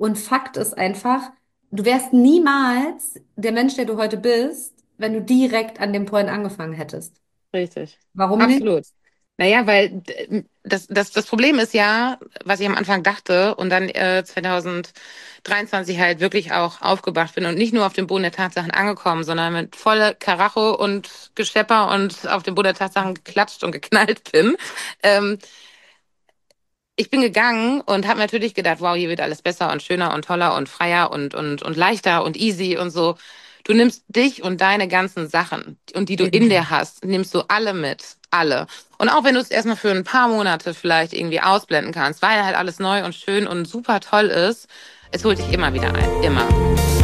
Und Fakt ist einfach, du wärst niemals der Mensch, der du heute bist, wenn du direkt an dem Point angefangen hättest. Richtig. Warum nicht? Absolut. Naja, weil das Problem ist ja, was ich am Anfang dachte und dann 2023 halt wirklich auch aufgewacht bin und nicht nur auf dem Boden der Tatsachen angekommen, sondern mit volle Karacho und Geschepper und auf dem Boden der Tatsachen geklatscht und geknallt bin. Ähm, Ich bin gegangen und habe natürlich gedacht, wow, hier wird alles besser und schöner und toller und freier und leichter und easy und so. Du nimmst dich und deine ganzen Sachen und die du in dir hast, nimmst du alle mit. Alle. Und auch wenn du es erstmal für ein paar Monate vielleicht irgendwie ausblenden kannst, weil halt alles neu und schön und super toll ist, es holt dich immer wieder ein. Immer.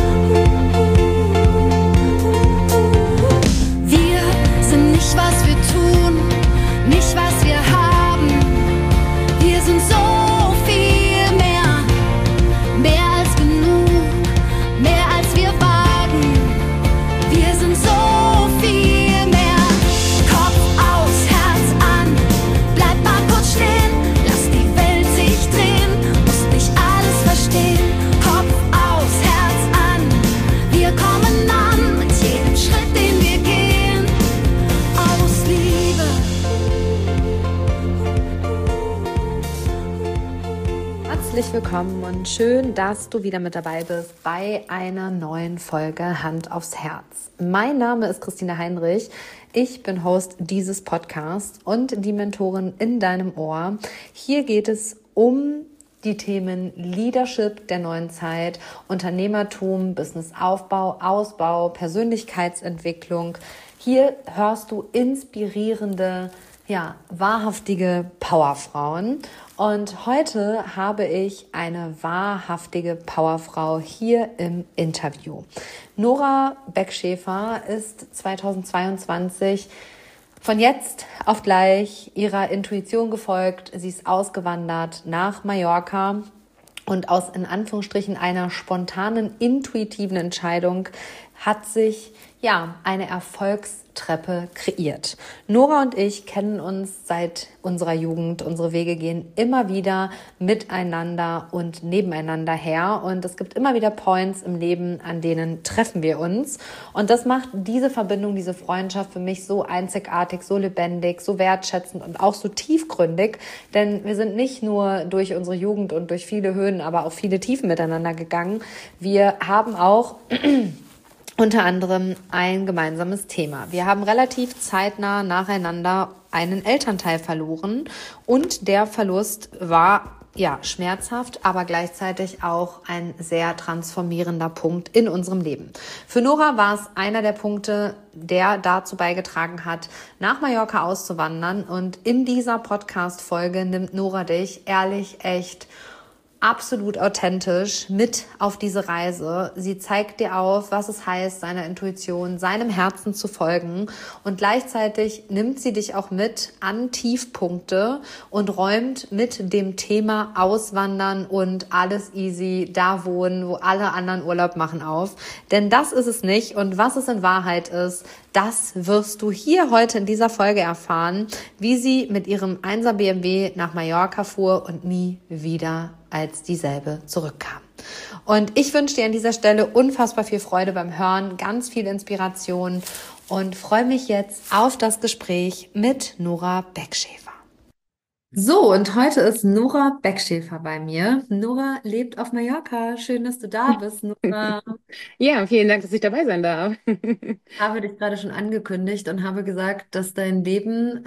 Wir sind nicht, was wir tun, nicht, was wir haben. Wir sind so viel mehr, mehr als genug, mehr als wir wagen. Wir sind so viel mehr. Kopf aus, Herz an, bleib mal kurz stehen, lass die Welt sich drehen, musst nicht alles verstehen. Kopf aus, Herz an, wir kommen an mit jedem Schritt, den wir gehen, aus Liebe. Herzlich willkommen und schön, dass du wieder mit dabei bist bei einer neuen Folge Hand aufs Herz. Mein Name ist Christine Heinrich. Ich bin Host dieses Podcasts und die Mentorin in deinem Ohr. Hier geht es um die Themen Leadership der neuen Zeit, Unternehmertum, Businessaufbau, Ausbau, Persönlichkeitsentwicklung. Hier hörst du inspirierende, wahrhaftige Powerfrauen. Und heute habe ich eine wahrhaftige Powerfrau hier im Interview. Nora Beckschäfer ist 2022 von jetzt auf gleich ihrer Intuition gefolgt. Sie ist ausgewandert nach Mallorca und aus in Anführungsstrichen einer spontanen, intuitiven Entscheidung hat sich eine Erfolgstreppe kreiert. Nora und ich kennen uns seit unserer Jugend. Unsere Wege gehen immer wieder miteinander und nebeneinander her. Und es gibt immer wieder Points im Leben, an denen treffen wir uns. Und das macht diese Verbindung, diese Freundschaft für mich so einzigartig, so lebendig, so wertschätzend und auch so tiefgründig. Denn wir sind nicht nur durch unsere Jugend und durch viele Höhen, aber auch viele Tiefen miteinander gegangen. Wir haben auch unter anderem ein gemeinsames Thema. Wir haben relativ zeitnah nacheinander einen Elternteil verloren und der Verlust war schmerzhaft, aber gleichzeitig auch ein sehr transformierender Punkt in unserem Leben. Für Nora war es einer der Punkte, der dazu beigetragen hat, nach Mallorca auszuwandern, und in dieser Podcast-Folge nimmt Nora dich ehrlich, echt absolut authentisch mit auf diese Reise. Sie zeigt dir auf, was es heißt, seiner Intuition, seinem Herzen zu folgen, und gleichzeitig nimmt sie dich auch mit an Tiefpunkte und räumt mit dem Thema Auswandern und alles easy, da wohnen, wo alle anderen Urlaub machen auf. Denn das ist es nicht, und was es in Wahrheit ist, das wirst du hier heute in dieser Folge erfahren, wie sie mit ihrem 1er BMW nach Mallorca fuhr und nie wieder als dieselbe zurückkam. Und ich wünsche dir an dieser Stelle unfassbar viel Freude beim Hören, ganz viel Inspiration, und freue mich jetzt auf das Gespräch mit Nora Beckschäfer. So, und heute ist Nora Beckschäfer bei mir. Nora lebt auf Mallorca. Schön, dass du da bist, Nora. Ja, vielen Dank, dass ich dabei sein darf. Habe dich gerade schon angekündigt und habe gesagt, dass dein Leben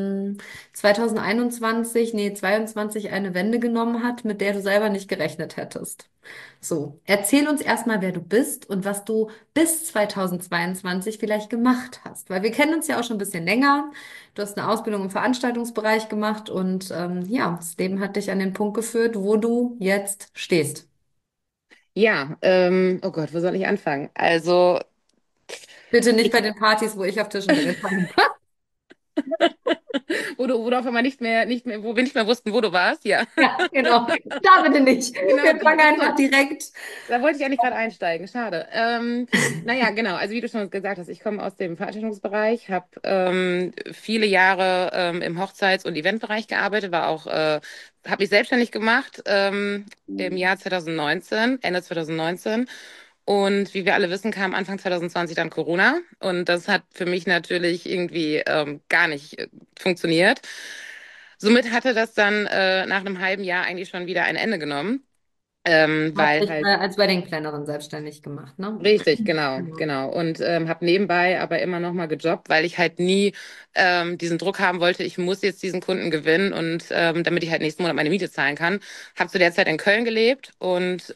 2021, nee, 22 eine Wende genommen hat, mit der du selber nicht gerechnet hättest. So, erzähl uns erstmal, wer du bist und was du bis 2022 vielleicht gemacht hast, weil wir kennen uns ja auch schon ein bisschen länger. Du hast eine Ausbildung im Veranstaltungsbereich gemacht und das Leben hat dich an den Punkt geführt, wo du jetzt stehst. Ja, oh Gott, wo soll ich anfangen? Also, Bitte nicht ich, bei den Partys, wo ich auf Tischen drin bin. wo du auf einmal wo wir nicht mehr wussten, wo du warst, ja. Ja, genau. Da bitte nicht. Genau, Wir fangen einfach direkt. da wollte ich eigentlich gerade einsteigen, schade. Naja, genau, also wie du schon gesagt hast, ich komme aus dem Veranstaltungsbereich, habe viele Jahre im Hochzeits- und Eventbereich gearbeitet, habe mich selbstständig gemacht im Jahr 2019, Ende 2019. Und wie wir alle wissen, kam Anfang 2020 dann Corona. Und das hat für mich natürlich irgendwie gar nicht funktioniert. Somit hatte das dann nach einem halben Jahr eigentlich schon wieder ein Ende genommen. Hast Weil dich halt als Wedding Plannerin selbstständig gemacht, ne? Richtig, genau, Genau. genau. Und habe nebenbei aber immer noch mal gejobbt, weil ich halt nie diesen Druck haben wollte, ich muss jetzt diesen Kunden gewinnen und damit ich halt nächsten Monat meine Miete zahlen kann. Habe zu der Zeit in Köln gelebt und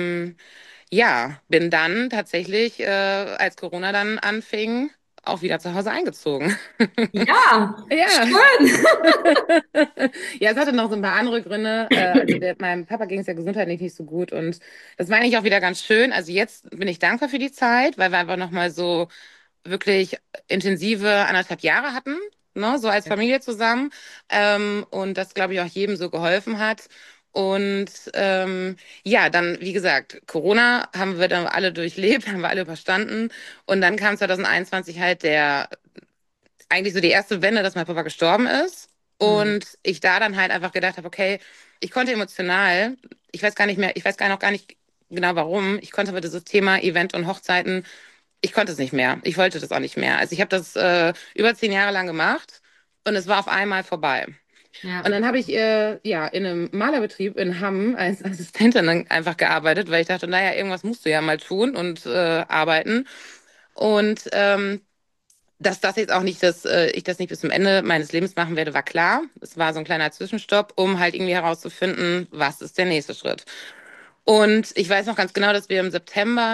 ja, bin dann tatsächlich, als Corona dann anfing, auch wieder zu Hause eingezogen. Ja, Ja. schön. Ja, es hatte noch so ein paar andere Gründe. Meinem Papa ging es ja gesundheitlich nicht so gut und das meine ich auch wieder ganz schön. Also jetzt bin ich dankbar für die Zeit, weil wir einfach noch mal so wirklich intensive 1,5 Jahre hatten, ne, so als Familie zusammen. Und das, glaube ich, auch jedem so geholfen hat. Und ja, dann, wie gesagt, Corona haben wir dann alle durchlebt, haben wir alle überstanden. Und dann kam 2021 halt eigentlich so die erste Wende, dass mein Papa gestorben ist. Hm. Und ich da dann halt einfach gedacht habe, okay, ich konnte emotional, ich weiß gar nicht mehr, ich weiß gar nicht genau warum, ich konnte aber dieses Thema Event und Hochzeiten, ich konnte es nicht mehr. Ich wollte das auch nicht mehr. Also ich habe das über 10 Jahre lang gemacht und es war auf einmal vorbei. Und Ja. dann habe ich ja in einem Malerbetrieb in Hamm als Assistentin dann einfach gearbeitet, weil ich dachte, naja, irgendwas musst du ja mal tun und arbeiten. Und dass das jetzt auch nicht ich das nicht bis zum Ende meines Lebens machen werde, war klar. Es war so ein kleiner Zwischenstopp, um halt irgendwie herauszufinden, was ist der nächste Schritt. Und ich weiß noch ganz genau, dass wir im September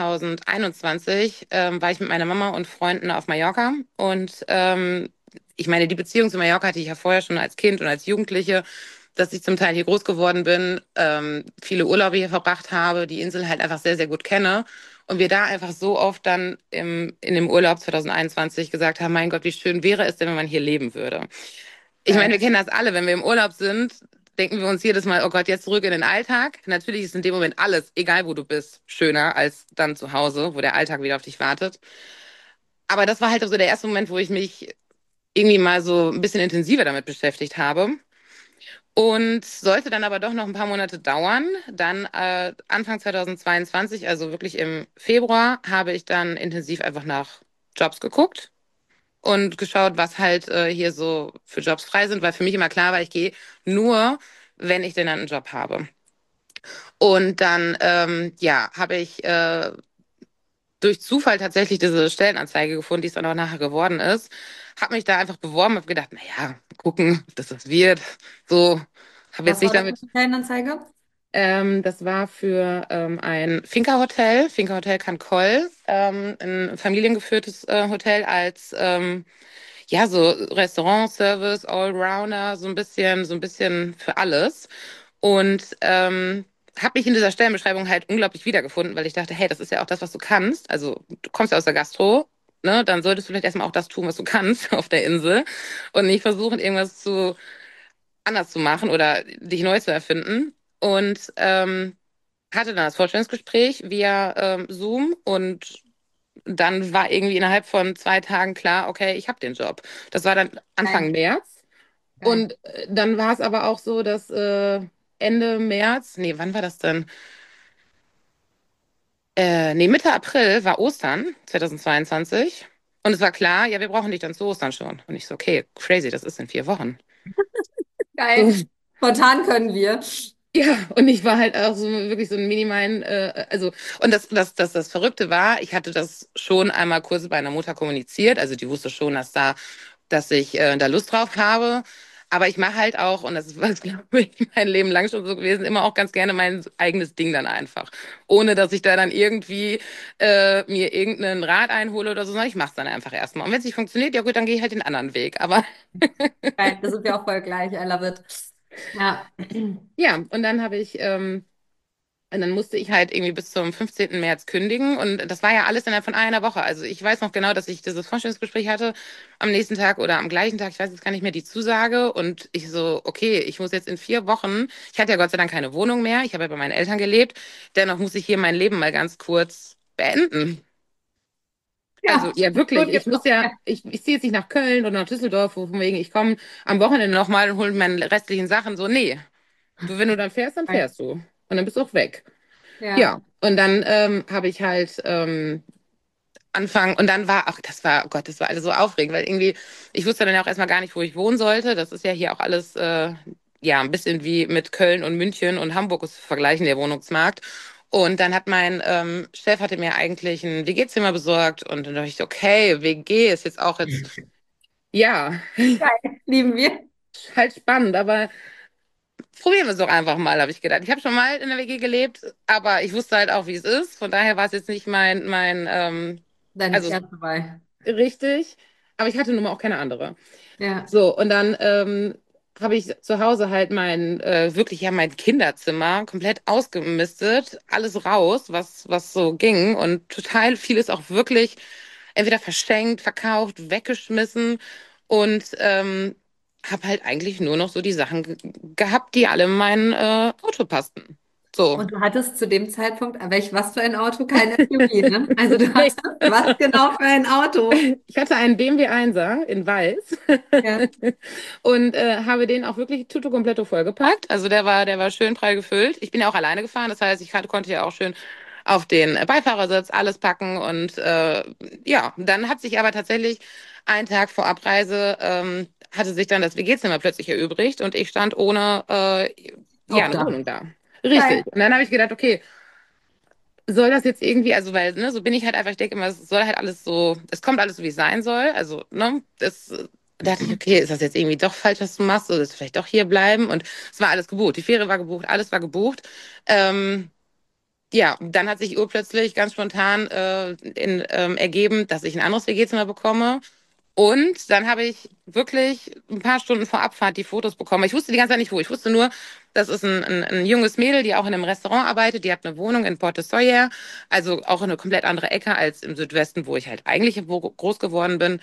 2021 war ich mit meiner Mama und Freunden auf Mallorca. Und ich meine, die Beziehung zu Mallorca hatte ich ja vorher schon als Kind und als Jugendliche, dass ich zum Teil hier groß geworden bin, viele Urlaube hier verbracht habe, die Insel halt einfach sehr, sehr gut kenne. Und wir da einfach so oft dann in dem Urlaub 2021 gesagt haben, mein Gott, wie schön wäre es denn, wenn man hier leben würde. Ich meine, wir Geil. kennen das alle, wenn wir im Urlaub sind, denken wir uns jedes Mal, oh Gott, jetzt zurück in den Alltag. Natürlich ist in dem Moment alles, egal wo du bist, schöner als dann zu Hause, wo der Alltag wieder auf dich wartet. Aber das war halt so der erste Moment, wo ich mich irgendwie mal so ein bisschen intensiver damit beschäftigt habe. Und sollte dann aber doch noch ein paar Monate dauern. Dann Anfang 2022, also wirklich im Februar, habe ich dann intensiv einfach nach Jobs geguckt und geschaut, was halt hier so für Jobs frei sind, weil für mich immer klar war, ich gehe nur, wenn ich denn dann einen Job habe. Und dann, ja, habe ich durch Zufall tatsächlich diese Stellenanzeige gefunden, die es dann auch nachher geworden ist. Habe mich da einfach beworben, habe gedacht, naja, gucken, dass das wird. So, habe jetzt Was nicht war das für damit. eine Stellenanzeige? Das war für ein Finca-Hotel, Finca-Hotel Cancol, ein familiengeführtes Hotel als ja, so Restaurant, Service, Allrounder, so ein bisschen für alles. Und habe mich in dieser Stellenbeschreibung halt unglaublich wiedergefunden, weil ich dachte, hey, das ist ja auch das, was du kannst. Also du kommst ja aus der Gastro, ne? Dann solltest du vielleicht erstmal auch das tun, was du kannst auf der Insel und nicht versuchen, irgendwas anders zu machen oder dich neu zu erfinden. Und hatte dann das Vorstellungsgespräch via Zoom und dann war irgendwie innerhalb von 2 Tagen klar, okay, ich habe den Job. Das war dann Geil. Anfang März. Geil. Und dann war es aber auch so, dass Ende März, nee, wann war das denn? Nee, Mitte April war Ostern 2022. Und es war klar, ja, wir brauchen dich dann zu Ostern schon. Und ich so, okay, crazy, das ist in 4 Wochen. Geil. So, Spontan können wir. ja, und ich war halt auch so wirklich so ein minimalen, also, und das Verrückte war, ich hatte das schon einmal kurz bei einer Mutter kommuniziert, also die wusste schon, dass ich da Lust drauf habe. Aber ich mache halt auch, und das war, glaube ich, mein Leben lang schon so gewesen, immer auch ganz gerne mein eigenes Ding dann einfach. Ohne dass ich da dann irgendwie mir irgendeinen Rat einhole oder so, sondern ich mache es dann einfach erstmal. Und wenn es nicht funktioniert, ja gut, dann gehe ich halt den anderen Weg. Aber Geil. Das sind wir auch voll gleich. I love it. Ja. ja, und dann habe ich Und dann musste ich halt irgendwie bis zum 15. März kündigen. Und das war ja alles innerhalb von einer Woche. Also ich weiß noch genau, dass ich dieses Vorstellungsgespräch hatte am nächsten Tag oder am gleichen Tag. Ich weiß jetzt gar nicht mehr die Zusage. Und ich so, okay, ich muss jetzt in 4 Wochen. Ich hatte ja Gott sei Dank keine Wohnung mehr. Ich habe ja bei meinen Eltern gelebt. Dennoch muss ich hier mein Leben mal ganz kurz beenden. Also Ja, ja, wirklich. gut Ich muss gemacht. ja, Ja. ich ziehe jetzt nicht nach Köln oder nach Düsseldorf, wo von wegen, ich komme am Wochenende nochmal und hole meine restlichen Sachen. So, nee. Du, wenn du dann fährst du. Und dann bist du auch weg. Ja. Ja, und dann habe ich halt anfangen und dann war, ach, das war, oh Gott, das war alles so aufregend, weil irgendwie, ich wusste dann ja auch erstmal gar nicht, wo ich wohnen sollte. Das ist ja hier auch alles, ja, ein bisschen wie mit Köln und München und Hamburg zu vergleichen, der Wohnungsmarkt. Und dann hat mein Chef hatte mir eigentlich ein WG-Zimmer besorgt und dann dachte ich, okay, WG ist jetzt auch jetzt, ja, Geil. Lieben wir. halt spannend, aber probieren wir es doch einfach mal, habe ich gedacht. Ich habe schon mal in der WG gelebt, aber ich wusste halt auch, wie es ist. Von daher war es jetzt nicht Deine also erste Wahl. richtig, aber ich hatte nun mal auch keine andere. Ja. So, und dann habe ich zu Hause halt wirklich ja mein Kinderzimmer komplett ausgemistet, alles raus, was so ging und total vieles auch wirklich entweder verschenkt, verkauft, weggeschmissen und habe halt eigentlich nur noch so die Sachen gehabt, die alle in mein Auto passten. So. Und du hattest zu dem Zeitpunkt, was für ein Auto? Kein SUV, ne? Also du hattest was genau für ein Auto? Ich hatte einen BMW 1er in Weiß Ja. und habe den auch wirklich tutto completo vollgepackt. Also der war schön prall gefüllt. Ich bin ja auch alleine gefahren, das heißt, konnte ja auch schön auf den Beifahrersitz alles packen und ja, dann hat sich aber tatsächlich einen Tag vor Abreise hatte sich dann das WG-Zimmer plötzlich erübrigt und ich stand ohne ja eine Obdach. Wohnung da. Geil. Richtig. Und dann habe ich gedacht, okay, soll das jetzt irgendwie, also weil, ne, so bin ich halt einfach, ich denke immer, es soll halt alles so, es kommt alles so, wie es sein soll. Also, ne, da dachte ich, okay, ist das jetzt irgendwie doch falsch, was du machst? Solltest du vielleicht doch hier bleiben? Und es war alles gebucht. Die Fähre war gebucht, alles war gebucht. Ähm, ja, dann hat sich urplötzlich ganz spontan ergeben, dass ich ein anderes WG-Zimmer bekomme. Und dann habe ich wirklich ein paar Stunden vor Abfahrt die Fotos bekommen. Ich wusste die ganze Zeit nicht wo. Ich wusste nur, das ist ein junges Mädel, die auch in einem Restaurant arbeitet. Die hat eine Wohnung in Porte Sawyer, also auch eine komplett andere Ecke als im Südwesten, wo ich halt eigentlich groß geworden bin.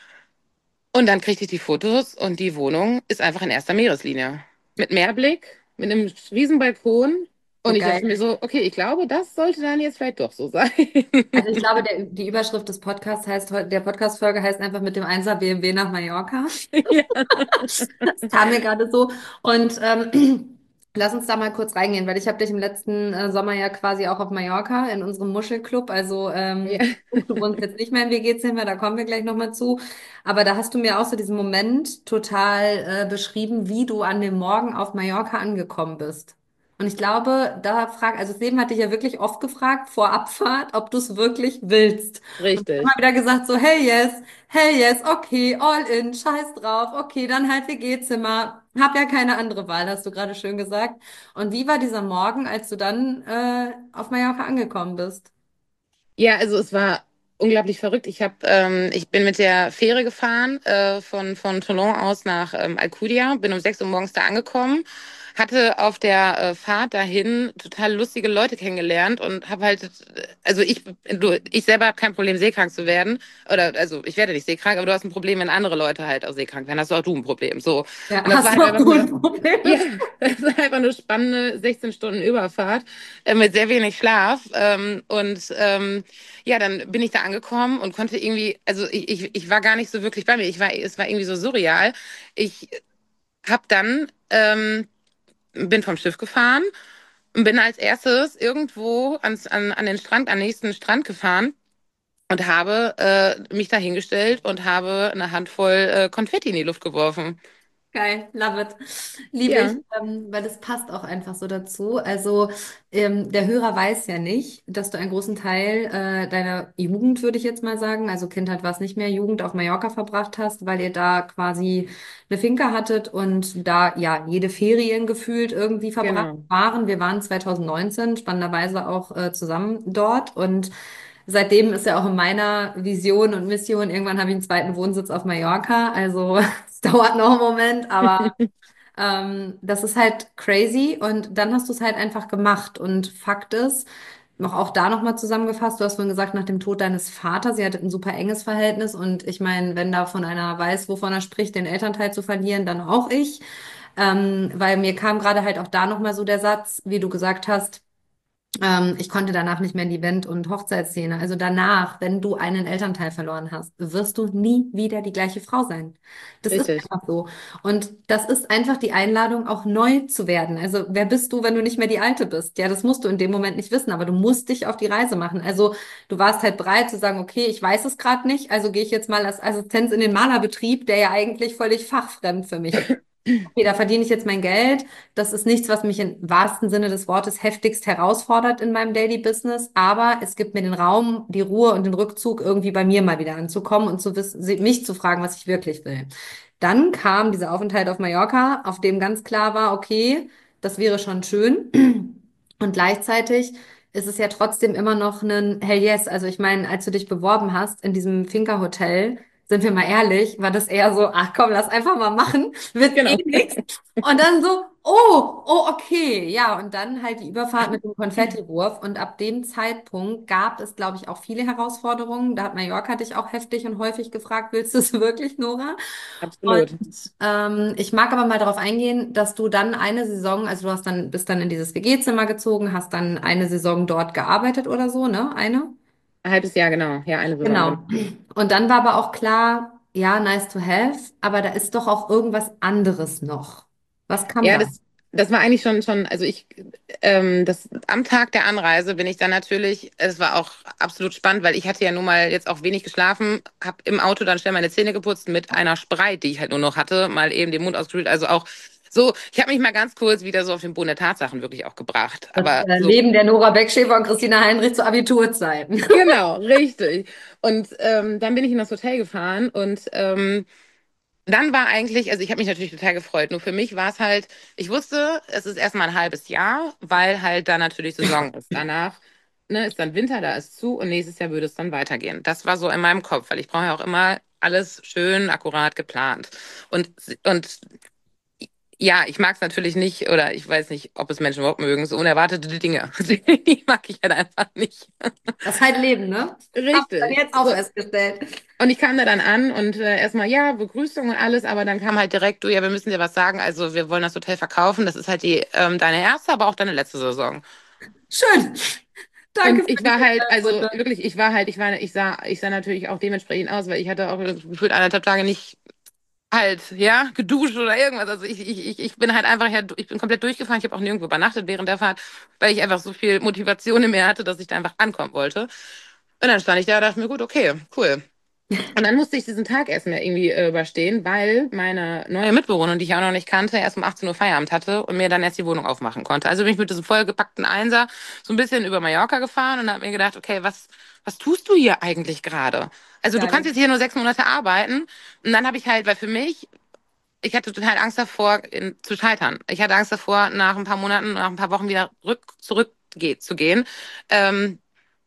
Und dann kriegte ich die Fotos und die Wohnung ist einfach in erster Meereslinie. Mit Meerblick, mit einem Riesenbalkon. So Und ich dachte geil. mir so, okay, ich glaube, das sollte dann jetzt vielleicht doch so sein. Also ich glaube, die Überschrift des Podcasts heißt, der Podcast-Folge heißt einfach mit dem 1er BMW nach Mallorca. Ja, Das kam mir gerade so. Und lass uns da mal kurz reingehen, weil ich habe dich im letzten Sommer ja quasi auch auf Mallorca in unserem Muschelclub. Also ja, du wohnst jetzt nicht mehr im WG-Zimmer, da kommen wir gleich nochmal zu. Aber da hast du mir auch so diesen Moment total beschrieben, wie du an dem Morgen auf Mallorca angekommen bist. Und ich glaube, also das Leben hat dich ja wirklich oft gefragt vor Abfahrt, ob du es wirklich willst. Und du hast immer richtig. wieder gesagt so, hey yes, okay, all in, scheiß drauf, okay, dann halt WG-Zimmer. Hab ja keine andere Wahl, hast du gerade schön gesagt. Und wie war dieser Morgen, als du dann auf Mallorca angekommen bist? Ja, also es war unglaublich verrückt. Ich bin mit der Fähre gefahren von Toulon aus nach Alcudia, bin um 6 Uhr morgens da angekommen, hatte auf der Fahrt dahin total lustige Leute kennengelernt und habe halt, also ich selber habe kein Problem, seekrank zu werden. Oder also ich werde nicht seekrank, aber du hast ein Problem, wenn andere Leute halt auch seekrank werden, hast du auch du ein Problem. So. Ja, Und das war hast halt du auch einfach du ein eine, Problem? ja, das war einfach eine spannende 16 Stunden Überfahrt mit sehr wenig Schlaf. Ja, dann bin ich da angekommen und konnte irgendwie, also ich war gar nicht so wirklich bei mir. Es war irgendwie so surreal. Ich hab dann, bin vom Schiff gefahren und bin als erstes irgendwo an den Strand, an den nächsten Strand gefahren und habe mich da hingestellt und habe eine Handvoll Konfetti in die Luft geworfen. Geil, love it. Liebe Ja, ich, weil das passt auch einfach so dazu. Also der Hörer weiß ja nicht, dass du einen großen Teil deiner Jugend, würde ich jetzt mal sagen, also Kindheit war es nicht mehr, Jugend auf Mallorca verbracht hast, weil ihr da quasi eine Finca hattet und da ja jede Ferien gefühlt irgendwie verbracht genau. waren. Wir waren 2019 spannenderweise auch zusammen dort und seitdem ist ja auch in meiner Vision und Mission, irgendwann habe ich einen zweiten Wohnsitz auf Mallorca. Also es dauert noch einen Moment, aber Das ist halt crazy und dann hast du es halt einfach gemacht. Und Fakt ist, auch da nochmal zusammengefasst, du hast vorhin gesagt, nach dem Tod deines Vaters, ihr hattet ein super enges Verhältnis und ich meine, wenn da von einer weiß, wovon er spricht, den Elternteil zu verlieren, dann auch ich. Weil mir kam gerade halt auch da nochmal so der Satz, wie du gesagt hast, ich konnte danach nicht mehr in die Event- und Hochzeitsszene. Also danach, wenn du einen Elternteil verloren hast, wirst du nie wieder die gleiche Frau sein. Das ist Richtig. einfach so. Und das ist einfach die Einladung, auch neu zu werden. Also wer bist du, wenn du nicht mehr die Alte bist? Ja, das musst du in dem Moment nicht wissen, aber du musst dich auf die Reise machen. Also du warst halt bereit zu sagen, okay, ich weiß es gerade nicht, also gehe ich jetzt mal als Assistenz in den Malerbetrieb, der ja eigentlich völlig fachfremd für mich ist. Okay, da verdiene ich jetzt mein Geld. Das ist nichts, was mich im wahrsten Sinne des Wortes heftigst herausfordert in meinem Daily Business. Aber es gibt mir den Raum, die Ruhe und den Rückzug, irgendwie bei mir mal wieder anzukommen und zu wissen, mich zu fragen, was ich wirklich will. Dann kam dieser Aufenthalt auf Mallorca, auf dem ganz klar war, okay, das wäre schon schön. Und gleichzeitig ist es ja trotzdem immer noch ein Hell yes. Also ich meine, als du dich beworben hast in diesem Finca-Hotel, sind wir mal ehrlich, war das eher so, ach komm, lass einfach mal machen, wird eh Genau. nichts. Und dann so, oh, okay, ja, und dann halt die Überfahrt mit dem Konfettiwurf. Und ab dem Zeitpunkt gab es, glaube ich, auch viele Herausforderungen. Da hat Mallorca dich auch heftig und häufig gefragt, willst du es wirklich, Nora? Und Absolut. ich mag aber mal darauf eingehen, dass du dann eine Saison, also du hast dann, bist dann in dieses WG-Zimmer gezogen, hast dann eine Saison dort gearbeitet oder so, ne? Eine? Ein halbes Jahr, genau. Ja, eine Saison, genau. Genau. Und dann war aber auch klar, ja, nice to have, aber da ist doch auch irgendwas anderes noch. Was kam Ja, da? das war eigentlich schon, also am Tag der Anreise bin ich dann natürlich, es war auch absolut spannend, weil ich hatte ja nun mal jetzt auch wenig geschlafen, habe im Auto dann schnell meine Zähne geputzt mit einer Spreit, die ich halt nur noch hatte, mal eben den Mund ausgespült, also auch so, ich habe mich mal ganz kurz wieder so auf den Boden der Tatsachen wirklich auch gebracht, Das aber so, Leben der Nora Beckschäfer und Christina Heinrich zu Abiturzeiten. genau, richtig. Und dann bin ich in das Hotel gefahren und dann war eigentlich, also ich habe mich natürlich total gefreut. Nur für mich war es halt, ich wusste, es ist erstmal ein halbes Jahr, weil halt da natürlich Saison ist. Danach, ne, ist dann Winter, da ist zu und nächstes Jahr würde es dann weitergehen. Das war so in meinem Kopf, weil ich brauche ja auch immer alles schön, akkurat geplant. Und ja, ich mag es natürlich nicht, oder ich weiß nicht, ob es Menschen überhaupt mögen, so unerwartete Dinge. Die mag ich halt einfach nicht. Das ist halt Leben, ne? Hab ich dann Richtig. jetzt auch So, festgestellt. und ich kam da dann an und erstmal, ja, Begrüßung und alles, aber dann kam halt direkt, du, ja, wir müssen dir was sagen. Also wir wollen das Hotel verkaufen. Das ist halt deine erste, aber auch deine letzte Saison. Schön. Danke Und für ich die war halt, also Glückwünsche. wirklich, ich sah natürlich auch dementsprechend aus, weil ich hatte auch gefühlt 1,5 Tage nicht halt, ja, geduscht oder irgendwas. Also ich bin halt einfach, ja, ich bin komplett durchgefahren. Ich habe auch nirgendwo übernachtet während der Fahrt, weil ich einfach so viel Motivation in mir hatte, dass ich da einfach ankommen wollte. Und dann stand ich da und dachte mir, gut, okay, cool. Und dann musste ich diesen Tag erstmal irgendwie überstehen, weil meine neue Mitbewohnerin, die ich auch noch nicht kannte, erst um 18 Uhr Feierabend hatte und mir dann erst die Wohnung aufmachen konnte. Also bin ich mit diesem vollgepackten Einser so ein bisschen über Mallorca gefahren und habe mir gedacht, okay, was tust du hier eigentlich gerade? Also du kannst Geil. jetzt hier nur 6 Monate arbeiten. Und dann habe ich halt, weil für mich, ich hatte total Angst davor, zu scheitern. Ich hatte Angst davor, nach ein paar Monaten, nach ein paar Wochen wieder zu gehen. Ähm,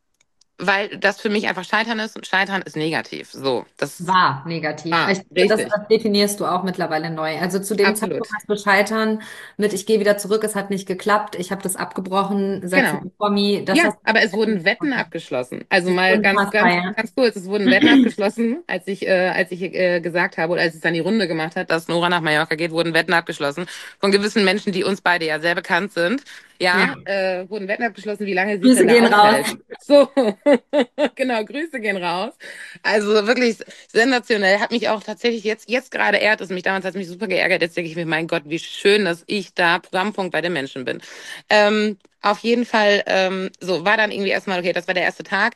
weil das für mich einfach Scheitern ist und Scheitern ist negativ. So, das War negativ. war Ich finde, richtig. das definierst du auch mittlerweile neu. Also zu dem Zeitpunkt Absolut. hast du Scheitern mit, ich gehe wieder zurück, es hat nicht geklappt, ich habe das abgebrochen, setze Genau. mich vor mir, das Ja, hast aber es du wurden Wetten abgeschlossen. Also das ist mal unfassbar, ja. ganz kurz, es wurden Wetten abgeschlossen, als ich gesagt habe oder als es dann die Runde gemacht hat, dass Nora nach Mallorca geht, wurden Wetten abgeschlossen von gewissen Menschen, die uns beide ja sehr bekannt sind. Ja, Ja. wurden Wetten abgeschlossen, wie lange sie es Grüße denn da gehen raus. aushält. So, genau, Grüße gehen raus. Also wirklich sensationell. Hat mich auch tatsächlich jetzt gerade ehrt es mich. Damals hat es mich super geärgert. Jetzt denke ich mir, mein Gott, wie schön, dass ich da Programmpunkt bei den Menschen bin. Auf jeden Fall, so war dann irgendwie erstmal, okay, das war der erste Tag.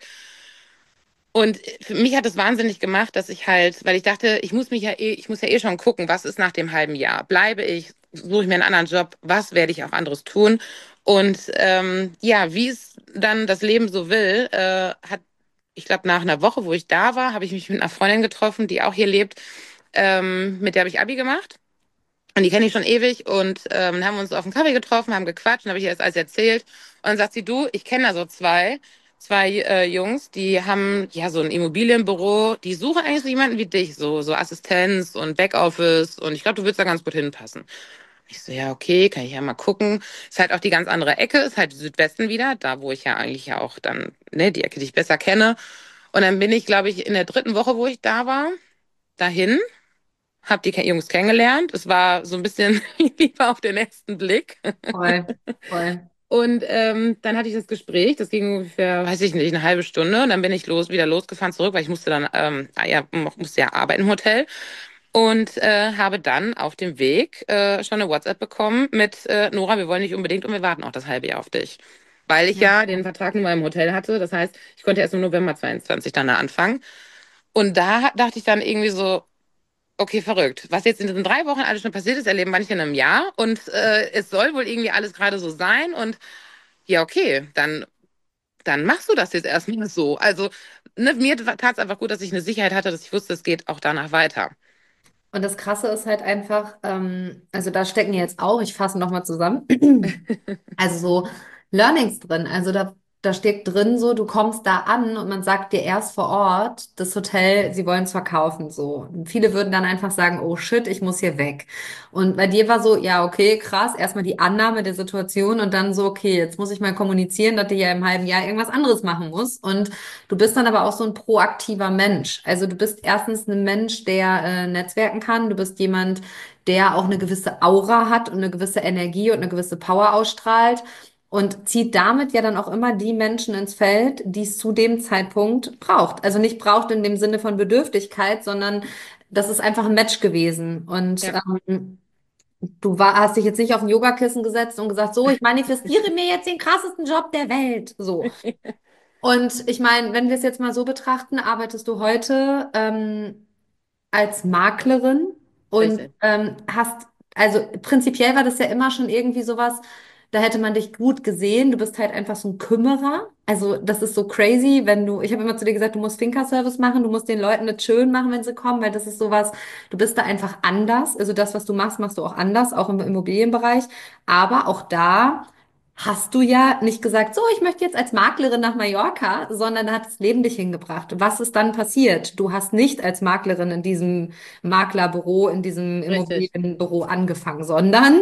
Und für mich hat es wahnsinnig gemacht, dass ich halt, weil ich dachte, ich muss ja eh schon gucken, was ist nach dem halben Jahr? Bleibe ich, suche ich mir einen anderen Job, was werde ich auch anderes tun? Und ja, wie es dann das Leben so will, ich glaube, nach einer Woche, wo ich da war, habe ich mich mit einer Freundin getroffen, die auch hier lebt. Mit der habe ich Abi gemacht. Und die kenne ich schon ewig und haben uns auf einen Kaffee getroffen, haben gequatscht und habe ich ihr das alles erzählt. Und dann sagt sie, du, ich kenne da so zwei Jungs, die haben ja so ein Immobilienbüro, die suchen eigentlich so jemanden wie dich, so Assistenz und Backoffice und ich glaube, du würdest da ganz gut hinpassen. Ich so, ja, okay, kann ich ja mal gucken. Ist halt auch die ganz andere Ecke, ist halt Südwesten wieder, da wo ich ja eigentlich ja auch dann, ne, die Ecke, die ich besser kenne. Und dann bin ich, glaube ich, in der dritten Woche, wo ich da war, dahin, habe die Jungs kennengelernt. Es war so ein bisschen Liebe auf den ersten Blick. Voll, voll. Und dann hatte ich das Gespräch, das ging ungefähr, weiß ich nicht, eine halbe Stunde. Und dann bin ich wieder losgefahren zurück, weil ich musste dann, musste ja arbeiten im Hotel. Und habe dann auf dem Weg schon eine WhatsApp bekommen mit Nora, wir wollen dich unbedingt und wir warten auch das halbe Jahr auf dich. Weil ich Ja. ja den Vertrag nur mal im Hotel hatte. Das heißt, ich konnte erst im November 22 dann da anfangen. Und da dachte ich dann irgendwie so, okay, verrückt. Was jetzt in diesen 3 Wochen alles schon passiert ist, erleben manche in einem Jahr. Und es soll wohl irgendwie alles gerade so sein. Und ja, okay, dann machst du das jetzt erstmal so. Also ne, mir tat es einfach gut, dass ich eine Sicherheit hatte, dass ich wusste, es geht auch danach weiter. Und das Krasse ist halt einfach, also da stecken jetzt auch, ich fasse nochmal zusammen, also so Learnings drin. Also da steckt drin so, du kommst da an und man sagt dir erst vor Ort, das Hotel, sie wollen es verkaufen so. Und viele würden dann einfach sagen, oh shit, ich muss hier weg. Und bei dir war so, ja, okay, krass, erstmal die Annahme der Situation und dann so, okay, jetzt muss ich mal kommunizieren, dass du ja im halben Jahr irgendwas anderes machen musst. Und du bist dann aber auch so ein proaktiver Mensch. Also du bist erstens ein Mensch, der netzwerken kann. Du bist jemand, der auch eine gewisse Aura hat und eine gewisse Energie und eine gewisse Power ausstrahlt und zieht damit ja dann auch immer die Menschen ins Feld, die es zu dem Zeitpunkt braucht. Also nicht braucht in dem Sinne von Bedürftigkeit, sondern das ist einfach ein Match gewesen. Und Ja. hast dich jetzt nicht auf ein Yogakissen gesetzt und gesagt, so, ich manifestiere mir jetzt den krassesten Job der Welt. So. Und ich meine, wenn wir es jetzt mal so betrachten, arbeitest du heute als Maklerin und Richtig. hast, also prinzipiell war das ja immer schon irgendwie sowas, da hätte man dich gut gesehen. Du bist halt einfach so ein Kümmerer. Also das ist so crazy, wenn du, ich habe immer zu dir gesagt, du musst Finca-Service machen, du musst den Leuten das schön machen, wenn sie kommen, weil das ist sowas, du bist da einfach anders. Also das, was du machst, machst du auch anders, auch im Immobilienbereich. Aber auch da hast du ja nicht gesagt, so, ich möchte jetzt als Maklerin nach Mallorca, sondern da hat das Leben dich hingebracht. Was ist dann passiert? Du hast nicht als Maklerin in diesem Maklerbüro, in diesem Richtig. Immobilienbüro angefangen, sondern,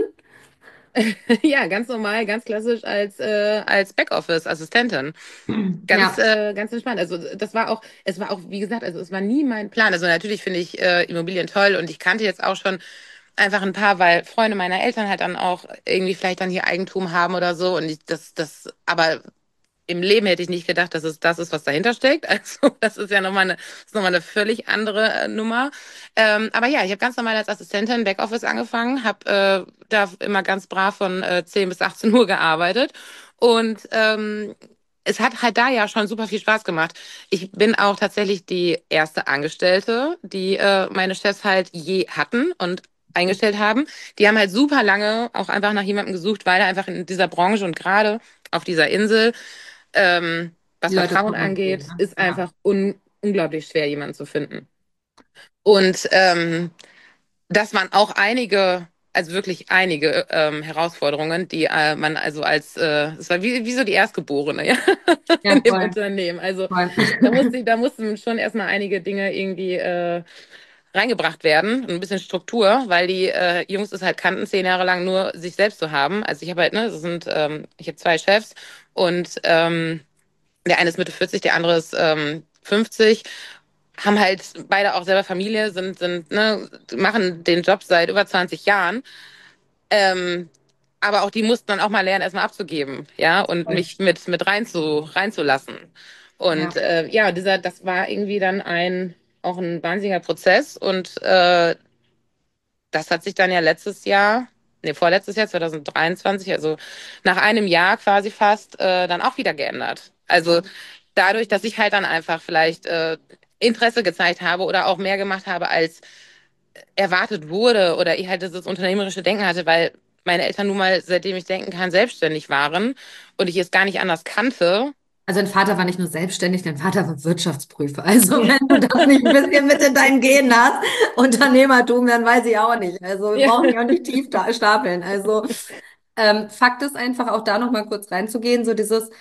Ja, ganz normal, ganz klassisch als Backoffice-Assistentin. Ganz, ja, ganz entspannt. Also es war auch, wie gesagt, also es war nie mein Plan. Also natürlich finde ich Immobilien toll und ich kannte jetzt auch schon einfach ein paar, weil Freunde meiner Eltern halt dann auch irgendwie vielleicht dann hier Eigentum haben oder so. Und aber im Leben hätte ich nicht gedacht, dass es das ist, was dahinter steckt. Also das ist ja nochmal eine völlig andere Nummer. Aber ja, ich habe ganz normal als Assistentin Backoffice angefangen, habe da immer ganz brav von 10 bis 18 Uhr gearbeitet und es hat halt da ja schon super viel Spaß gemacht. Ich bin auch tatsächlich die erste Angestellte, die meine Chefs halt je hatten und eingestellt haben. Die haben halt super lange auch einfach nach jemandem gesucht, weil er einfach in dieser Branche und gerade auf dieser Insel was die Leute Vertrauen kommen und gehen, angeht, ne? ist Ja. einfach unglaublich schwer, jemanden zu finden. Und das waren auch einige, also wirklich einige Herausforderungen, die man also es war wie so die Erstgeborene, ja, Ja, in dem voll, Unternehmen. Also voll. da mussten schon erstmal einige Dinge irgendwie reingebracht werden, ein bisschen Struktur, weil die Jungs es halt kannten, 10 Jahre lang nur sich selbst zu haben. Also ich habe halt, ne, ich habe 2 Chefs und der eine ist Mitte 40, der andere ist 50, haben halt beide auch selber Familie, ne, machen den Job seit über 20 Jahren. Ähm, aber auch die mussten dann auch mal lernen, erstmal abzugeben, ja, und Voll. mich mit reinzulassen. Und Ja. ja, das war irgendwie dann auch ein wahnsinniger Prozess. Und das hat sich dann ja vorletztes Jahr, 2023, also nach einem Jahr quasi fast, dann auch wieder geändert. Also dadurch, dass ich halt dann einfach vielleicht Interesse gezeigt habe oder auch mehr gemacht habe, als erwartet wurde oder ich halt dieses unternehmerische Denken hatte, weil meine Eltern nun mal, seitdem ich denken kann, selbstständig waren und ich es gar nicht anders kannte. Also dein Vater war nicht nur selbstständig, dein Vater war Wirtschaftsprüfer. Also wenn du das nicht ein bisschen mit in deinen Genen hast, Unternehmertum, dann weiß ich auch nicht. Also wir Ja. brauchen ja auch nicht tief stapeln. Also Fakt ist einfach auch da noch mal kurz reinzugehen, so dieses,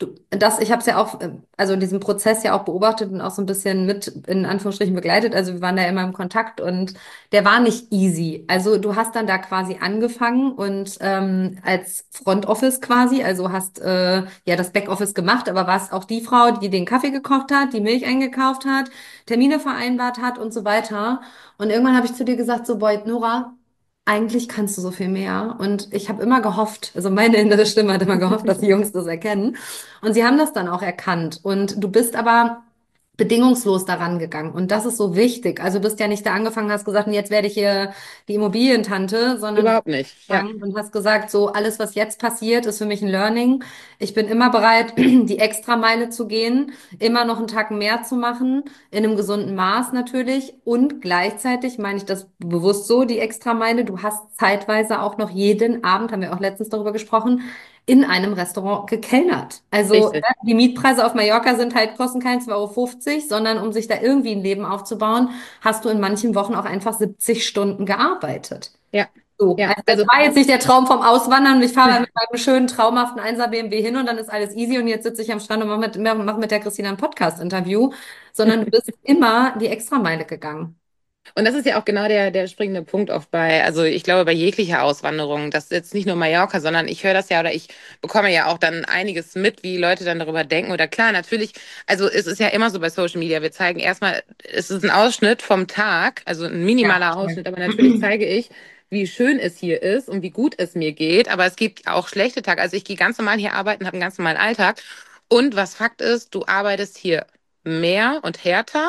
Ich habe es ja auch, also diesen Prozess ja auch beobachtet und auch so ein bisschen mit in Anführungsstrichen begleitet. Also wir waren da immer im Kontakt und der war nicht easy. Also du hast dann da quasi angefangen und als Front Office quasi, also hast ja das Backoffice gemacht, aber warst auch die Frau, die den Kaffee gekocht hat, die Milch eingekauft hat, Termine vereinbart hat und so weiter. Und irgendwann habe ich zu dir gesagt, so, boy, Nora, eigentlich kannst du so viel mehr. Und ich habe immer gehofft, also meine innere Stimme hat immer gehofft, dass die Jungs das erkennen. Und sie haben das dann auch erkannt. Und du bist aber bedingungslos daran gegangen. Und das ist so wichtig. Also du bist ja nicht da angefangen, hast gesagt, und jetzt werde ich hier die Immobilientante, sondern du Überhaupt nicht. Ja, und hast gesagt, so alles, was jetzt passiert, ist für mich ein Learning. Ich bin immer bereit, die Extrameile zu gehen, immer noch einen Tag mehr zu machen, in einem gesunden Maß natürlich. Und gleichzeitig meine ich das bewusst so, die Extrameile. Du hast zeitweise auch noch jeden Abend, haben wir auch letztens darüber gesprochen, in einem Restaurant gekellnert. Also richtig. die Mietpreise auf Mallorca sind halt, kosten kein 2,50 € sondern um sich da irgendwie ein Leben aufzubauen, hast du in manchen Wochen auch einfach 70 Stunden gearbeitet. Ja, So, ja. also das Also war jetzt nicht der Traum vom Auswandern. Ich fahre mit meinem schönen, traumhaften 1er BMW hin und dann ist alles easy und jetzt sitze ich am Strand und mach mit der Christina ein Podcast-Interview, sondern du bist immer die Extrameile gegangen. Und das ist ja auch genau der springende Punkt oft bei, also ich glaube, bei jeglicher Auswanderung, das ist jetzt nicht nur Mallorca, sondern ich höre das ja oder ich bekomme ja auch dann einiges mit, wie Leute dann darüber denken. Oder klar, natürlich, also es ist ja immer so bei Social Media, wir zeigen erstmal, es ist ein Ausschnitt vom Tag, also ein Ja, minimaler toll. Ausschnitt, aber natürlich zeige ich, wie schön es hier ist und wie gut es mir geht. Aber es gibt auch schlechte Tage. Also ich gehe ganz normal hier arbeiten, habe einen ganz normalen Alltag. Und was Fakt ist, du arbeitest hier mehr und härter.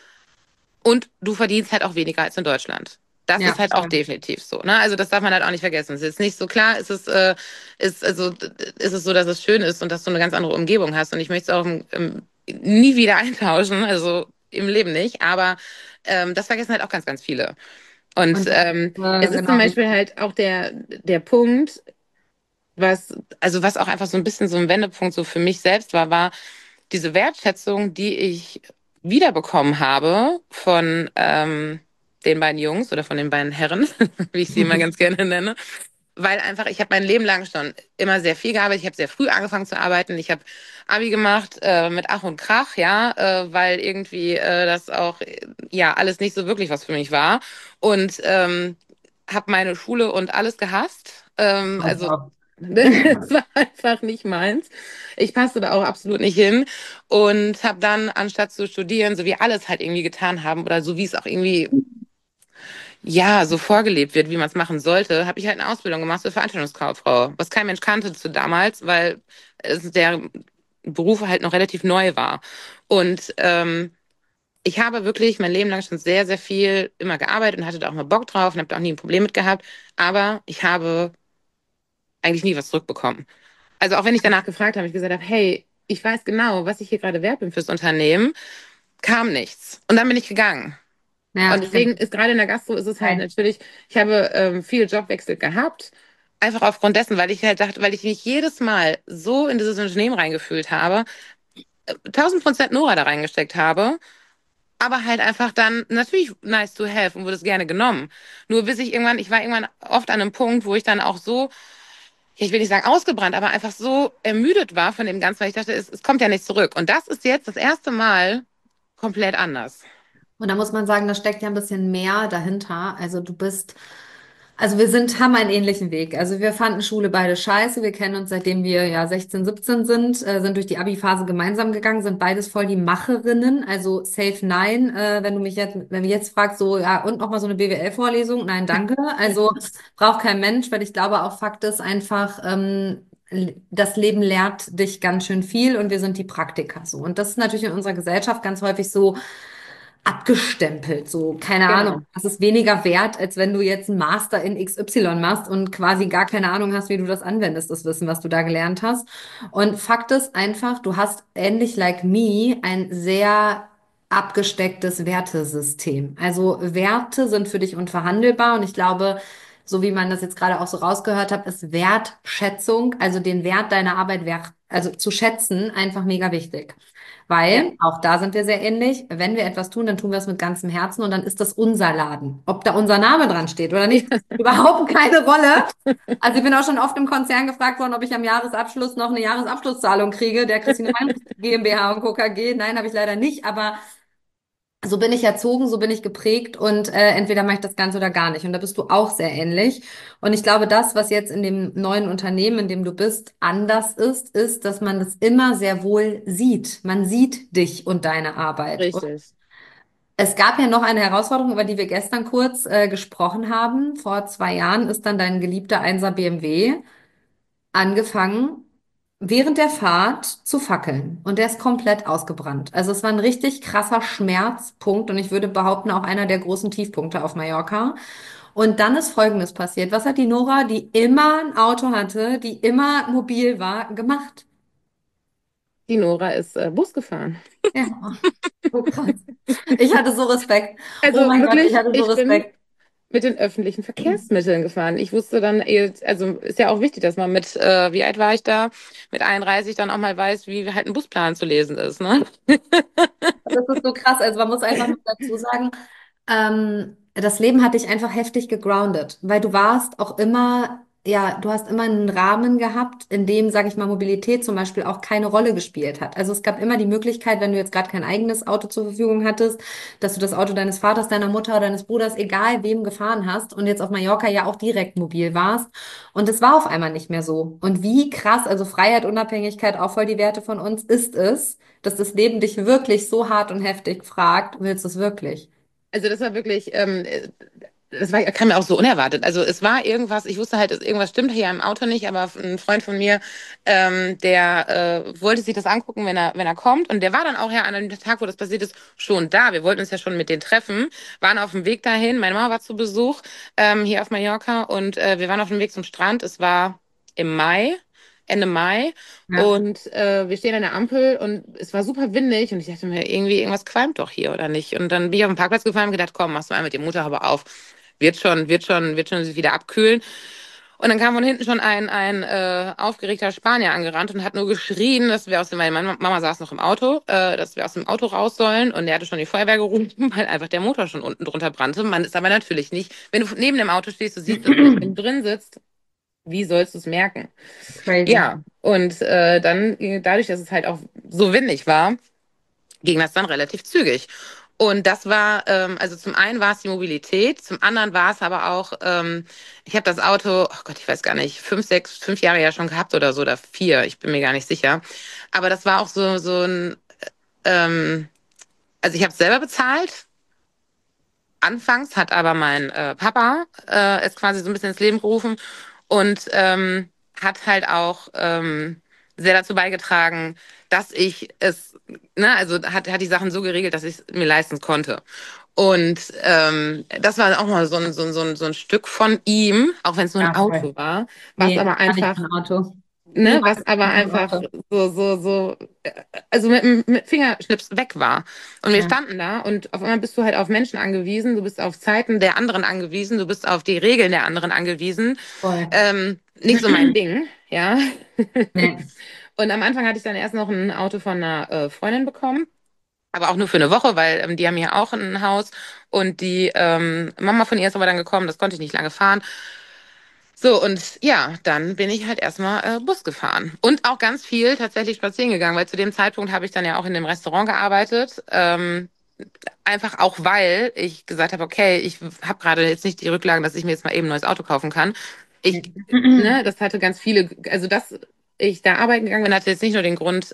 Und du verdienst halt auch weniger als in Deutschland. Das ist Ja, halt auch voll. definitiv so. Ne? Also das darf man halt auch nicht vergessen. Es ist jetzt nicht so klar, ist es so, dass es schön ist und dass du eine ganz andere Umgebung hast. Und ich möchte es auch nie wieder eintauschen, also im Leben nicht. Aber das vergessen halt auch ganz, ganz viele. Und Und es ist zum genau Beispiel richtig. halt auch der Punkt, was auch einfach so ein bisschen so ein Wendepunkt so für mich selbst war diese Wertschätzung, die ich wiederbekommen habe von den beiden Jungs oder von den beiden Herren, wie ich sie immer ganz gerne nenne. Weil einfach, ich habe mein Leben lang schon immer sehr viel gearbeitet. Ich habe sehr früh angefangen zu arbeiten. Ich habe Abi gemacht mit Ach und Krach, ja, weil irgendwie das auch, ja, alles nicht so wirklich was für mich war. Und habe meine Schule und alles gehasst. Also Also, das war einfach nicht meins. Ich passte da auch absolut nicht hin und habe dann, anstatt zu studieren, so wie alles halt irgendwie getan haben oder so wie es auch irgendwie, ja, so vorgelebt wird, wie man es machen sollte, habe ich halt eine Ausbildung gemacht zur Veranstaltungskauffrau, was kein Mensch kannte zu damals, weil der Beruf halt noch relativ neu war. Und ich habe wirklich mein Leben lang schon sehr, sehr viel immer gearbeitet und hatte da auch mal Bock drauf und habe da auch nie ein Problem mit gehabt. Aber ich habe eigentlich nie was zurückbekommen. Also auch wenn ich danach gefragt habe, ich gesagt habe, hey, ich weiß genau, was ich hier gerade wert bin fürs Unternehmen, kam nichts. Und dann bin ich gegangen. ja, Und ich kenne deswegen ist gerade in der Gastro ist es halt es. natürlich, ich habe viel Jobwechsel gehabt, einfach aufgrund dessen, weil ich halt dachte, weil ich mich jedes Mal so in dieses Unternehmen reingefühlt habe, 1000% Nora da reingesteckt habe, aber halt einfach dann natürlich nice to have und wurde es gerne genommen. Nur bis ich war irgendwann oft an einem Punkt, wo ich dann auch so, ja, ich will nicht sagen ausgebrannt, aber einfach so ermüdet war von dem Ganzen, weil ich dachte, es kommt ja nicht zurück. Und das ist jetzt das erste Mal komplett anders. Und da muss man sagen, da steckt ja ein bisschen mehr dahinter. Also haben einen ähnlichen Weg. Also wir fanden Schule beide scheiße. Wir kennen uns seitdem wir ja 16, 17 sind, sind durch die Abi-Phase gemeinsam gegangen, sind beides voll die Macherinnen. Also safe nein. Wenn du jetzt fragst, so, ja, und noch mal so eine BWL-Vorlesung? Nein, danke. Also braucht kein Mensch, weil ich glaube auch Fakt ist einfach, das Leben lehrt dich ganz schön viel und wir sind die Praktiker so. Und das ist natürlich in unserer Gesellschaft ganz häufig so abgestempelt. So, keine Ahnung, Genau. das ist weniger wert, als wenn du jetzt einen Master in XY machst und quasi gar keine Ahnung hast, wie du das anwendest, das Wissen, was du da gelernt hast. Und Fakt ist einfach, du hast ähnlich like me ein sehr abgestecktes Wertesystem. Also Werte sind für dich unverhandelbar und ich glaube, so wie man das jetzt gerade auch so rausgehört hat, ist Wertschätzung, also den Wert deiner Arbeit also zu schätzen, einfach mega wichtig. Ja, Weil, auch da sind wir sehr ähnlich, wenn wir etwas tun, dann tun wir es mit ganzem Herzen und dann ist das unser Laden. Ob da unser Name dran steht oder nicht, spielt überhaupt keine Rolle. Also ich bin auch schon oft im Konzern gefragt worden, ob ich am Jahresabschluss noch eine Jahresabschlusszahlung kriege, der Christine Heinrich GmbH und Co. KG. Nein, habe ich leider nicht, aber so bin ich erzogen, so bin ich geprägt und entweder mache ich das Ganze oder gar nicht. Und da bist du auch sehr ähnlich. Und ich glaube, das, was jetzt in dem neuen Unternehmen, in dem du bist, anders ist, ist, dass man das immer sehr wohl sieht. Man sieht dich und deine Arbeit. Und richtig. es gab ja noch eine Herausforderung, über die wir gestern kurz gesprochen haben. Vor 2 Jahren ist dann dein geliebter 1er BMW angefangen, während der Fahrt zu fackeln. Und der ist komplett ausgebrannt. Also es war ein richtig krasser Schmerzpunkt und ich würde behaupten, auch einer der großen Tiefpunkte auf Mallorca. Und dann ist Folgendes passiert. Was hat die Nora, die immer ein Auto hatte, die immer mobil war, gemacht? Die Nora ist Bus gefahren. Ja, so krass. Ich hatte so Respekt. Oh Also mein Gott, ich wirklich, hatte so ich bin Respekt. mit den öffentlichen Verkehrsmitteln gefahren. Ich wusste dann, also ist ja auch wichtig, dass man mit, wie alt war ich da? Mit 31 dann auch mal weiß, wie halt ein Busplan zu lesen ist, ne? Das ist so krass. Also man muss einfach nur dazu sagen, das Leben hat dich einfach heftig gegroundet, weil du warst auch immer, ja, du hast immer einen Rahmen gehabt, in dem, sage ich mal, Mobilität zum Beispiel auch keine Rolle gespielt hat. Also es gab immer die Möglichkeit, wenn du jetzt gerade kein eigenes Auto zur Verfügung hattest, dass du das Auto deines Vaters, deiner Mutter, deines Bruders, egal wem gefahren hast und jetzt auf Mallorca ja auch direkt mobil warst. Und es war auf einmal nicht mehr so. Und wie krass, also Freiheit, Unabhängigkeit, auch voll die Werte von uns, ist es, dass das Leben dich wirklich so hart und heftig fragt, willst du es wirklich? Also das war wirklich, das war, kam mir auch so unerwartet. Also es war irgendwas, ich wusste halt, irgendwas stimmt hier im Auto nicht, aber ein Freund von mir, der wollte sich das angucken, wenn er kommt. Und der war dann auch ja an dem Tag, wo das passiert ist, schon da. Wir wollten uns ja schon mit denen treffen, waren auf dem Weg dahin. Meine Mama war zu Besuch hier auf Mallorca und wir waren auf dem Weg zum Strand. Es war im Mai. Ende Mai. Ja. Und wir stehen an der Ampel und es war super windig und ich dachte mir, irgendwie, irgendwas qualmt doch hier oder nicht. Und dann bin ich auf den Parkplatz gefahren und gedacht, komm, machst du mal mit dem Motorhaube auf. Wird schon sich wieder abkühlen. Und dann kam von hinten schon ein aufgeregter Spanier angerannt und hat nur geschrien, dass wir aus dem, meine Mama saß noch im Auto, dass wir aus dem Auto raus sollen. Und der hatte schon die Feuerwehr gerufen, weil einfach der Motor schon unten drunter brannte. Man ist aber natürlich nicht, wenn du neben dem Auto stehst, du siehst es nicht. Wenn du drin sitzt, wie sollst du es merken? Crazy. Ja, und dann, dadurch, dass es halt auch so windig war, ging das dann relativ zügig. Und das war, also zum einen war es die Mobilität, zum anderen war es aber auch, ich habe das Auto, oh Gott, ich weiß gar nicht, 5 Jahre ja schon gehabt oder so, oder 4, ich bin mir gar nicht sicher. Aber das war auch so ein, ähm, also ich habe es selber bezahlt. Anfangs hat aber mein Papa es quasi so ein bisschen ins Leben gerufen und hat halt auch sehr dazu beigetragen, dass ich es, ne, also hat die Sachen so geregelt, dass ich es mir leisten konnte. Und das war auch mal so ein Stück von ihm, auch wenn es nur ein Ja, voll. Auto war, was Nee, aber kann ich einfach, kein Auto. ne, Niemals was aber ein einfach Auto. äh, also mit Fingerschnips weg war. Und wir Ja. standen da und auf einmal bist du halt auf Menschen angewiesen, du bist auf Zeiten der anderen angewiesen, du bist auf die Regeln der anderen angewiesen. Voll. Nicht so mein Ding, ja. Nee. Und am Anfang hatte ich dann erst noch ein Auto von einer Freundin bekommen, aber auch nur für eine Woche, weil die haben hier auch ein Haus und die Mama von ihr ist aber dann gekommen, das konnte ich nicht lange fahren. So, und ja, dann bin ich halt erstmal Bus gefahren. Und auch ganz viel tatsächlich spazieren gegangen, weil zu dem Zeitpunkt habe ich dann ja auch in dem Restaurant gearbeitet. Einfach auch, weil ich gesagt habe, okay, ich habe gerade jetzt nicht die Rücklagen, dass ich mir jetzt mal eben ein neues Auto kaufen kann. Ich, ne, das hatte ganz viele, also dass ich da arbeiten gegangen bin, hatte jetzt nicht nur den Grund,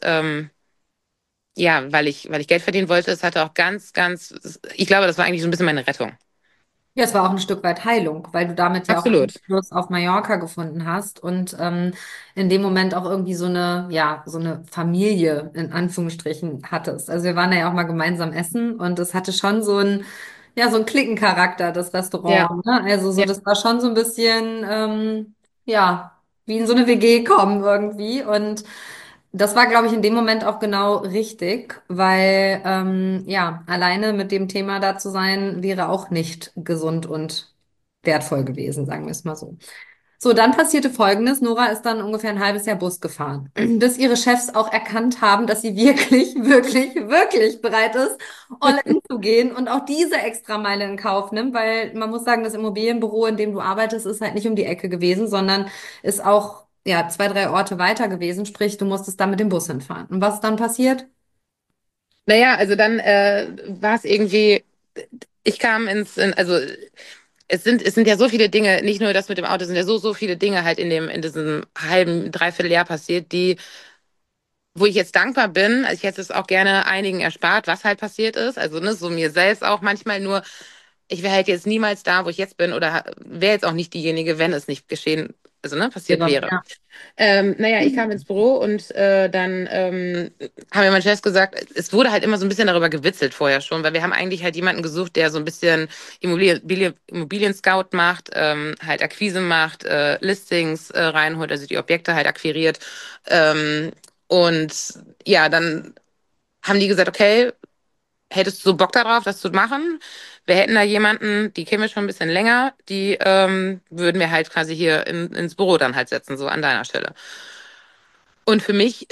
ja, weil ich Geld verdienen wollte, es hatte auch ich glaube, das war eigentlich so ein bisschen meine Rettung. Ja, es war auch ein Stück weit Heilung, weil du damit ja auch Absolut. Anschluss auf Mallorca gefunden hast und in dem Moment auch irgendwie so eine, ja, so eine Familie in Anführungsstrichen hattest. Also wir waren ja auch mal gemeinsam essen und es hatte schon so ein, ja, so ein Klickencharakter, das Ja, Restaurant, ne? Also so, ja. das war schon so ein bisschen, ja, wie in so eine WG kommen irgendwie und das war, glaube ich, in dem Moment auch genau richtig, weil ja, alleine mit dem Thema da zu sein, wäre auch nicht gesund und wertvoll gewesen, sagen wir es mal so. So, dann passierte Folgendes. Nora ist dann ungefähr ein halbes Jahr Bus gefahren, bis ihre Chefs auch erkannt haben, dass sie wirklich, wirklich, wirklich bereit ist, all in zu gehen und auch diese Extrameile in Kauf nimmt, weil man muss sagen, das Immobilienbüro, in dem du arbeitest, ist halt nicht um die Ecke gewesen, sondern ist auch, ja, 2, 3 Orte weiter gewesen. Sprich, du musstest dann mit dem Bus hinfahren. Und was ist dann passiert? Naja, also dann war es irgendwie, ich kam also es sind ja so viele Dinge, nicht nur das mit dem Auto, es sind ja so viele Dinge halt in diesem halben, dreiviertel Jahr passiert, wo ich jetzt dankbar bin. Also ich hätte es auch gerne einigen erspart, was halt passiert ist. Also, ne, so mir selbst auch manchmal nur, ich wäre halt jetzt niemals da, wo ich jetzt bin, oder wäre jetzt auch nicht diejenige, wenn es nicht geschehen, also ne, passiert wäre. Ja. Naja, ich kam ins Büro und dann haben mir meine Chefs gesagt, es wurde halt immer so ein bisschen darüber gewitzelt vorher schon, weil wir haben eigentlich halt jemanden gesucht, der so ein bisschen Immobilien-Scout macht, halt Akquise macht, Listings reinholt, also die Objekte halt akquiriert. Ähm, und ja, dann haben die gesagt, okay, hättest du so Bock darauf, das zu machen? Wir hätten da jemanden, die kennen wir schon ein bisschen länger, die würden wir halt quasi hier ins Büro dann halt setzen, so an deiner Stelle. Und für mich,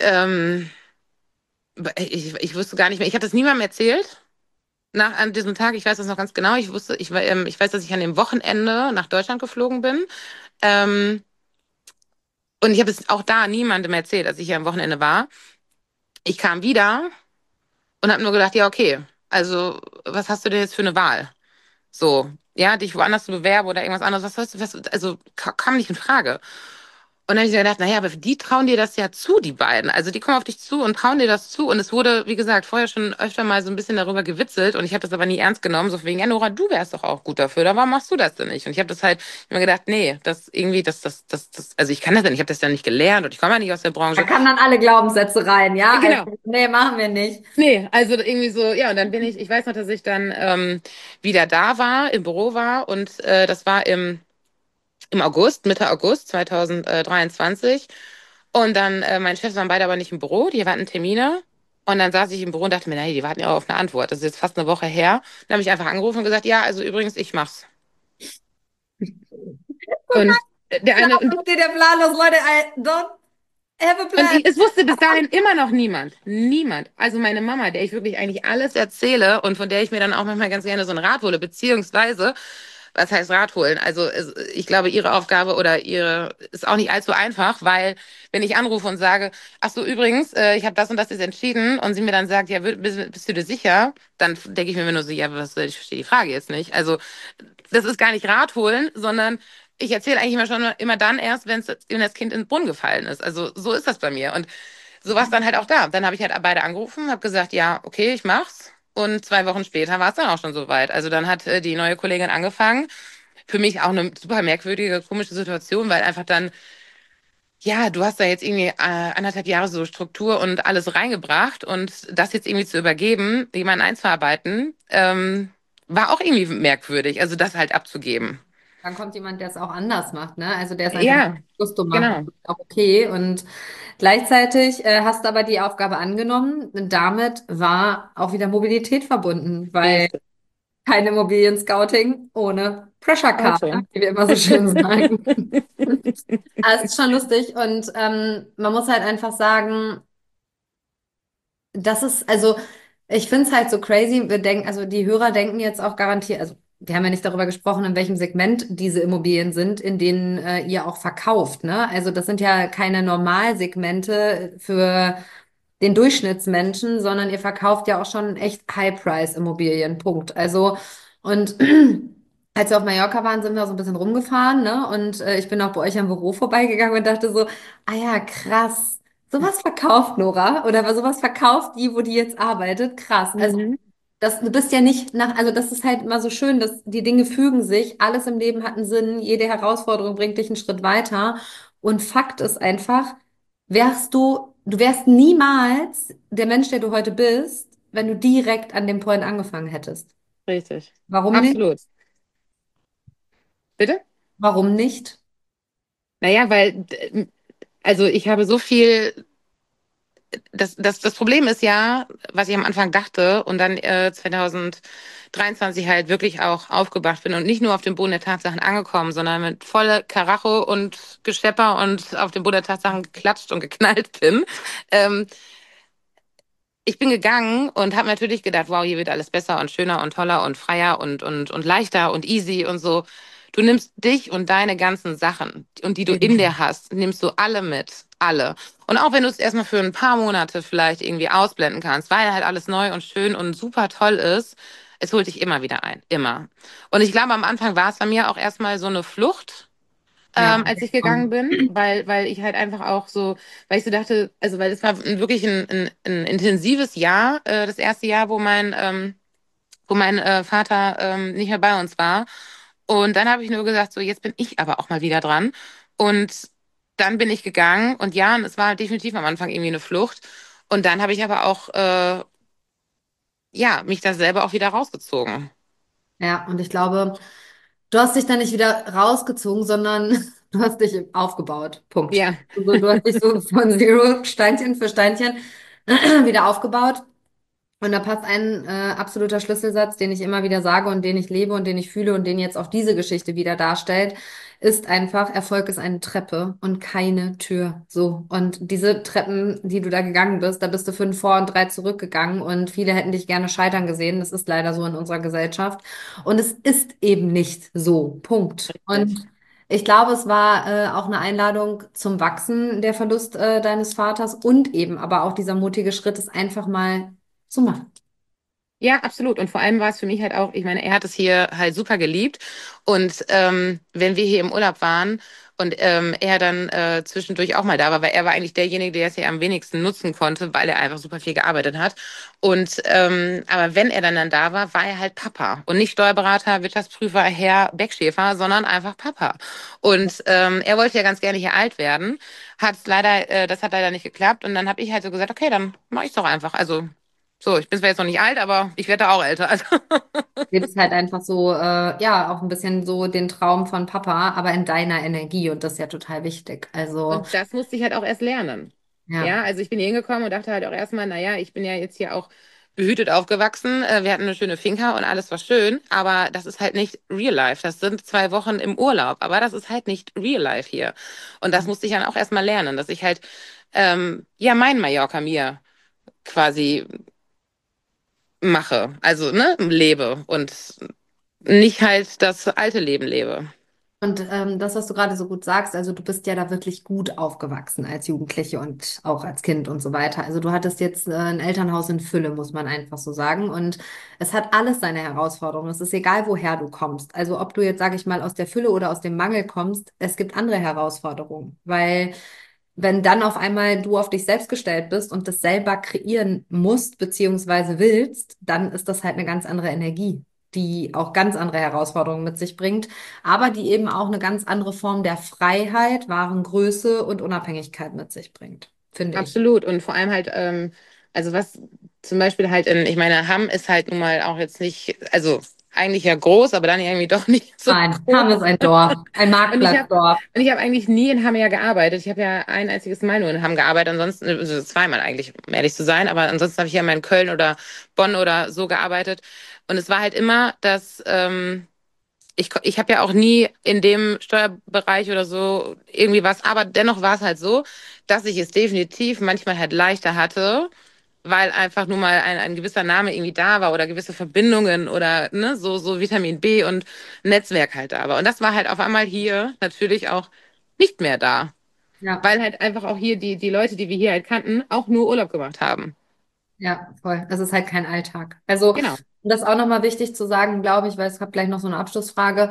ich wusste gar nicht mehr, ich habe das niemandem erzählt. An diesem Tag, ich weiß das noch ganz genau. Ich weiß, dass ich an dem Wochenende nach Deutschland geflogen bin. Ähm, und ich habe es auch da niemandem erzählt, als ich hier am Wochenende war. Ich kam wieder und habe nur gedacht, ja, okay, also was hast du denn jetzt für eine Wahl? So, ja, dich woanders zu bewerben oder irgendwas anderes, also kam nicht in Frage. Und dann habe ich mir gedacht, naja, aber die trauen dir das ja zu, die beiden. Also die kommen auf dich zu und trauen dir das zu. Und es wurde, wie gesagt, vorher schon öfter mal so ein bisschen darüber gewitzelt und ich habe das aber nie ernst genommen. So von wegen, ja, Nora, du wärst doch auch gut dafür. Warum machst du das denn nicht? Und ich habe das halt immer gedacht, nee, das irgendwie, also ich kann das ja nicht, ich habe das ja nicht gelernt und ich komme ja nicht aus der Da Branche. kamen dann alle Glaubenssätze rein, ja? Genau. Also, nee, machen wir nicht. Nee, also irgendwie so, ja, und dann ich weiß noch, dass ich dann wieder da war, im Büro war und das war im August, Mitte August 2023. Und dann, meine Chefs waren beide aber nicht im Büro, die hatten Termine. Und dann saß ich im Büro und dachte mir, nee, die warten ja auch auf eine Antwort. Das ist jetzt fast eine Woche her. Dann habe ich einfach angerufen und gesagt, ja, also übrigens, ich mach's. Und der eine, Plan, steht der planlos, Leute, I don't have a und plan. es wusste bis dahin immer noch niemand. Niemand. Also meine Mama, der ich wirklich eigentlich alles erzähle und von der ich mir dann auch manchmal ganz gerne so ein Rat hole, beziehungsweise, was heißt Rat holen? Also ich glaube, ihre Aufgabe oder ihre ist auch nicht allzu einfach, weil wenn ich anrufe und sage, ach so, übrigens, ich habe das und das jetzt entschieden und sie mir dann sagt, ja, bist du dir sicher? Dann denke ich mir immer nur so, ja, ich verstehe die Frage jetzt nicht. Also das ist gar nicht Rat holen, sondern ich erzähle eigentlich immer dann erst, wenn das Kind in den Brunnen gefallen ist. Also so ist das bei mir. Und so war es dann halt auch da. Dann habe ich halt beide angerufen, habe gesagt, ja, okay, ich mach's. Und 2 Wochen später war es dann auch schon soweit. Also dann hat die neue Kollegin angefangen. Für mich auch eine super merkwürdige, komische Situation, weil einfach dann, ja, du hast da jetzt irgendwie 1,5 Jahre so Struktur und alles reingebracht und das jetzt irgendwie zu übergeben, jemanden einzuarbeiten, war auch irgendwie merkwürdig, also das halt abzugeben. Dann kommt jemand, der es auch anders macht, ne? Also der es einfach Ja, Gusto macht. genau. Auch okay. Und gleichzeitig hast du aber die Aufgabe angenommen. Und damit war auch wieder Mobilität verbunden, weil Richtig. kein Immobilien-Scouting ohne Pressure Car, ne? Auto. Wie wir immer so schön sagen. Aber es ist schon lustig und man muss halt einfach sagen, das ist, also ich finde es halt so crazy. Wir denken, also die Hörer denken jetzt auch garantiert, also wir haben ja nicht darüber gesprochen, in welchem Segment diese Immobilien sind, in denen ihr auch verkauft, ne? Also das sind ja keine Normalsegmente für den Durchschnittsmenschen, sondern ihr verkauft ja auch schon echt High-Price-Immobilien, Punkt. Also und als wir auf Mallorca waren, sind wir so ein bisschen rumgefahren, ne? Und ich bin auch bei euch am Büro vorbeigegangen und dachte so, ah ja, krass. Sowas verkauft Nora oder sowas verkauft die, wo die jetzt arbeitet. Krass. Also Mhm. du bist ja nicht also das ist halt immer so schön, dass die Dinge fügen sich, alles im Leben hat einen Sinn, jede Herausforderung bringt dich einen Schritt weiter. Und Fakt ist einfach, du wärst niemals der Mensch, der du heute bist, wenn du direkt an dem Point angefangen hättest. Richtig. Warum nicht? Absolut. Bitte? Warum nicht? Naja, weil, also ich habe so viel das Problem ist ja, was ich am Anfang dachte und dann 2023 halt wirklich auch aufgewacht bin und nicht nur auf dem Boden der Tatsachen angekommen, sondern mit volle Karacho und Geschepper und auf dem Boden der Tatsachen geklatscht und geknallt bin. Ähm, Ich bin gegangen und habe natürlich gedacht, wow, hier wird alles besser und schöner und toller und freier und leichter und easy und so. Du nimmst dich und deine ganzen Sachen und die du in dir hast, nimmst du alle mit. Alle. Und auch wenn du es erstmal für ein paar Monate vielleicht irgendwie ausblenden kannst, weil halt alles neu und schön und super toll ist, es holt dich immer wieder ein. Immer. Und ich glaube, am Anfang war es bei mir auch erstmal so eine Flucht, Ja. als ich gegangen bin, weil ich halt einfach auch so, weil ich so dachte, also weil es war wirklich ein intensives Jahr, das erste Jahr, wo mein Vater nicht mehr bei uns war. Und dann habe ich nur gesagt, so jetzt bin ich aber auch mal wieder dran. Und dann bin ich gegangen und ja, und es war definitiv am Anfang irgendwie eine Flucht. Und dann habe ich aber auch, ja, mich da selber auch wieder rausgezogen. Ja, und ich glaube, du hast dich da nicht wieder rausgezogen, sondern du hast dich aufgebaut. Punkt. Ja, Also du hast dich so von Zero Steinchen für Steinchen wieder aufgebaut. Und da passt ein absoluter Schlüsselsatz, den ich immer wieder sage und den ich lebe und den ich fühle und den jetzt auch diese Geschichte wieder darstellt, ist einfach, Erfolg ist eine Treppe und keine Tür. So. Und diese Treppen, die du da gegangen bist, da bist du 5 vor und 3 zurückgegangen und viele hätten dich gerne scheitern gesehen. Das ist leider so in unserer Gesellschaft. Und es ist eben nicht so. Punkt. Und richtig. ich glaube, es war auch eine Einladung zum Wachsen, der Verlust deines Vaters und eben aber auch dieser mutige Schritt, es einfach mal zu machen. Ja, absolut. Und vor allem war es für mich halt auch, ich meine, er hat es hier halt super geliebt. Und wenn wir hier im Urlaub waren und er dann zwischendurch auch mal da war, weil er war eigentlich derjenige, der es hier am wenigsten nutzen konnte, weil er einfach super viel gearbeitet hat. Und aber wenn er dann da war, war er halt Papa und nicht Steuerberater, Wirtschaftsprüfer, Herr Beckschäfer, sondern einfach Papa. Und er wollte ja ganz gerne hier alt werden, das hat leider nicht geklappt. Und dann habe ich halt so gesagt, okay, dann mach ich's doch einfach. Also so, ich bin zwar jetzt noch nicht alt, aber ich werde auch älter. Also. Lebst halt einfach so, ja, auch ein bisschen so den Traum von Papa, aber in deiner Energie und das ist ja total wichtig. Also, Und das musste ich halt auch erst lernen. ja, Ja, also ich bin hier hingekommen und dachte halt auch erstmal, naja, ich bin ja jetzt hier auch behütet aufgewachsen. Wir hatten eine schöne Finca und alles war schön, aber das ist halt nicht Real Life. Das sind 2 Wochen im Urlaub, aber das ist halt nicht Real Life hier. Und das musste ich dann auch erstmal lernen, dass ich halt, ja, mein Mallorca mir quasi mache. Also, ne, lebe und nicht halt das alte Leben lebe. und das, was du gerade so gut sagst, also du bist ja da wirklich gut aufgewachsen als Jugendliche und auch als Kind und so weiter. Also du hattest jetzt ein Elternhaus in Fülle, muss man einfach so sagen. Und es hat alles seine Herausforderungen. Es ist egal, woher du kommst. Also ob du jetzt, sage ich mal, aus der Fülle oder aus dem Mangel kommst, es gibt andere Herausforderungen, weil wenn dann auf einmal du auf dich selbst gestellt bist und das selber kreieren musst beziehungsweise willst, dann ist das halt eine ganz andere Energie, die auch ganz andere Herausforderungen mit sich bringt, aber die eben auch eine ganz andere Form der Freiheit, wahren Größe und Unabhängigkeit mit sich bringt, finde ich. Absolut. Und vor allem halt, also was zum Beispiel halt ich meine, Hamm ist halt nun mal auch jetzt nicht, also eigentlich ja groß, aber dann irgendwie doch nicht so Nein, groß. Hamm ist ein Dorf, ein Und ich habe Marktplatzdorf. und ich habe eigentlich nie in Hamm ja gearbeitet. Ich habe ja ein einziges Mal nur in Hamm gearbeitet, ansonsten, also zweimal eigentlich, um ehrlich zu sein, aber ansonsten habe ich ja immer in Köln oder Bonn oder so gearbeitet. Und es war halt immer, dass ich habe ja auch nie in dem Steuerbereich oder so irgendwie was, aber dennoch war es halt so, dass ich es definitiv manchmal halt leichter hatte, weil einfach nur mal ein gewisser Name irgendwie da war oder gewisse Verbindungen oder ne, so Vitamin B und Netzwerk halt da war. Und das war halt auf einmal hier natürlich auch nicht mehr da, Ja. weil halt einfach auch hier die Leute, die wir hier halt kannten, auch nur Urlaub gemacht haben. Ja, voll. Das ist halt kein Alltag. Also, Genau. und das ist auch nochmal wichtig zu sagen, glaube ich, weil ich habe gleich noch so eine Abschlussfrage.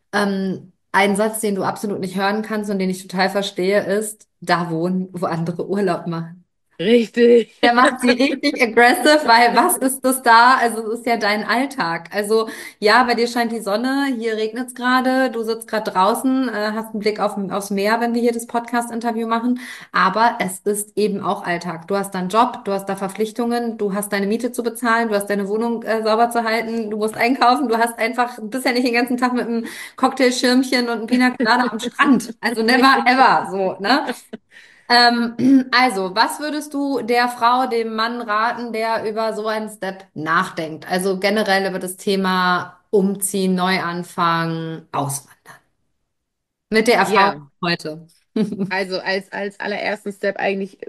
Ein Satz, den du absolut nicht hören kannst und den ich total verstehe, ist, da wohnen, wo andere Urlaub machen. Richtig. Der macht sie richtig aggressive, weil was ist das da? Also es ist ja dein Alltag. Also ja, bei dir scheint die Sonne, hier regnet es gerade, du sitzt gerade draußen, hast einen Blick aufs Meer, wenn wir hier das Podcast-Interview machen. Aber es ist eben auch Alltag. Du hast deinen Job, du hast da Verpflichtungen, du hast deine Miete zu bezahlen, du hast deine Wohnung sauber zu halten, du musst einkaufen, du hast einfach, du bist ja nicht den ganzen Tag mit einem Cocktailschirmchen und einem Pina Colada am Strand. Also never ever so, ne? Also, was würdest du der Frau, dem Mann raten, der über so einen Step nachdenkt? Also generell über das Thema Umziehen, Neuanfang, Auswandern. Mit der Erfahrung Ja, heute. also als allerersten Step eigentlich,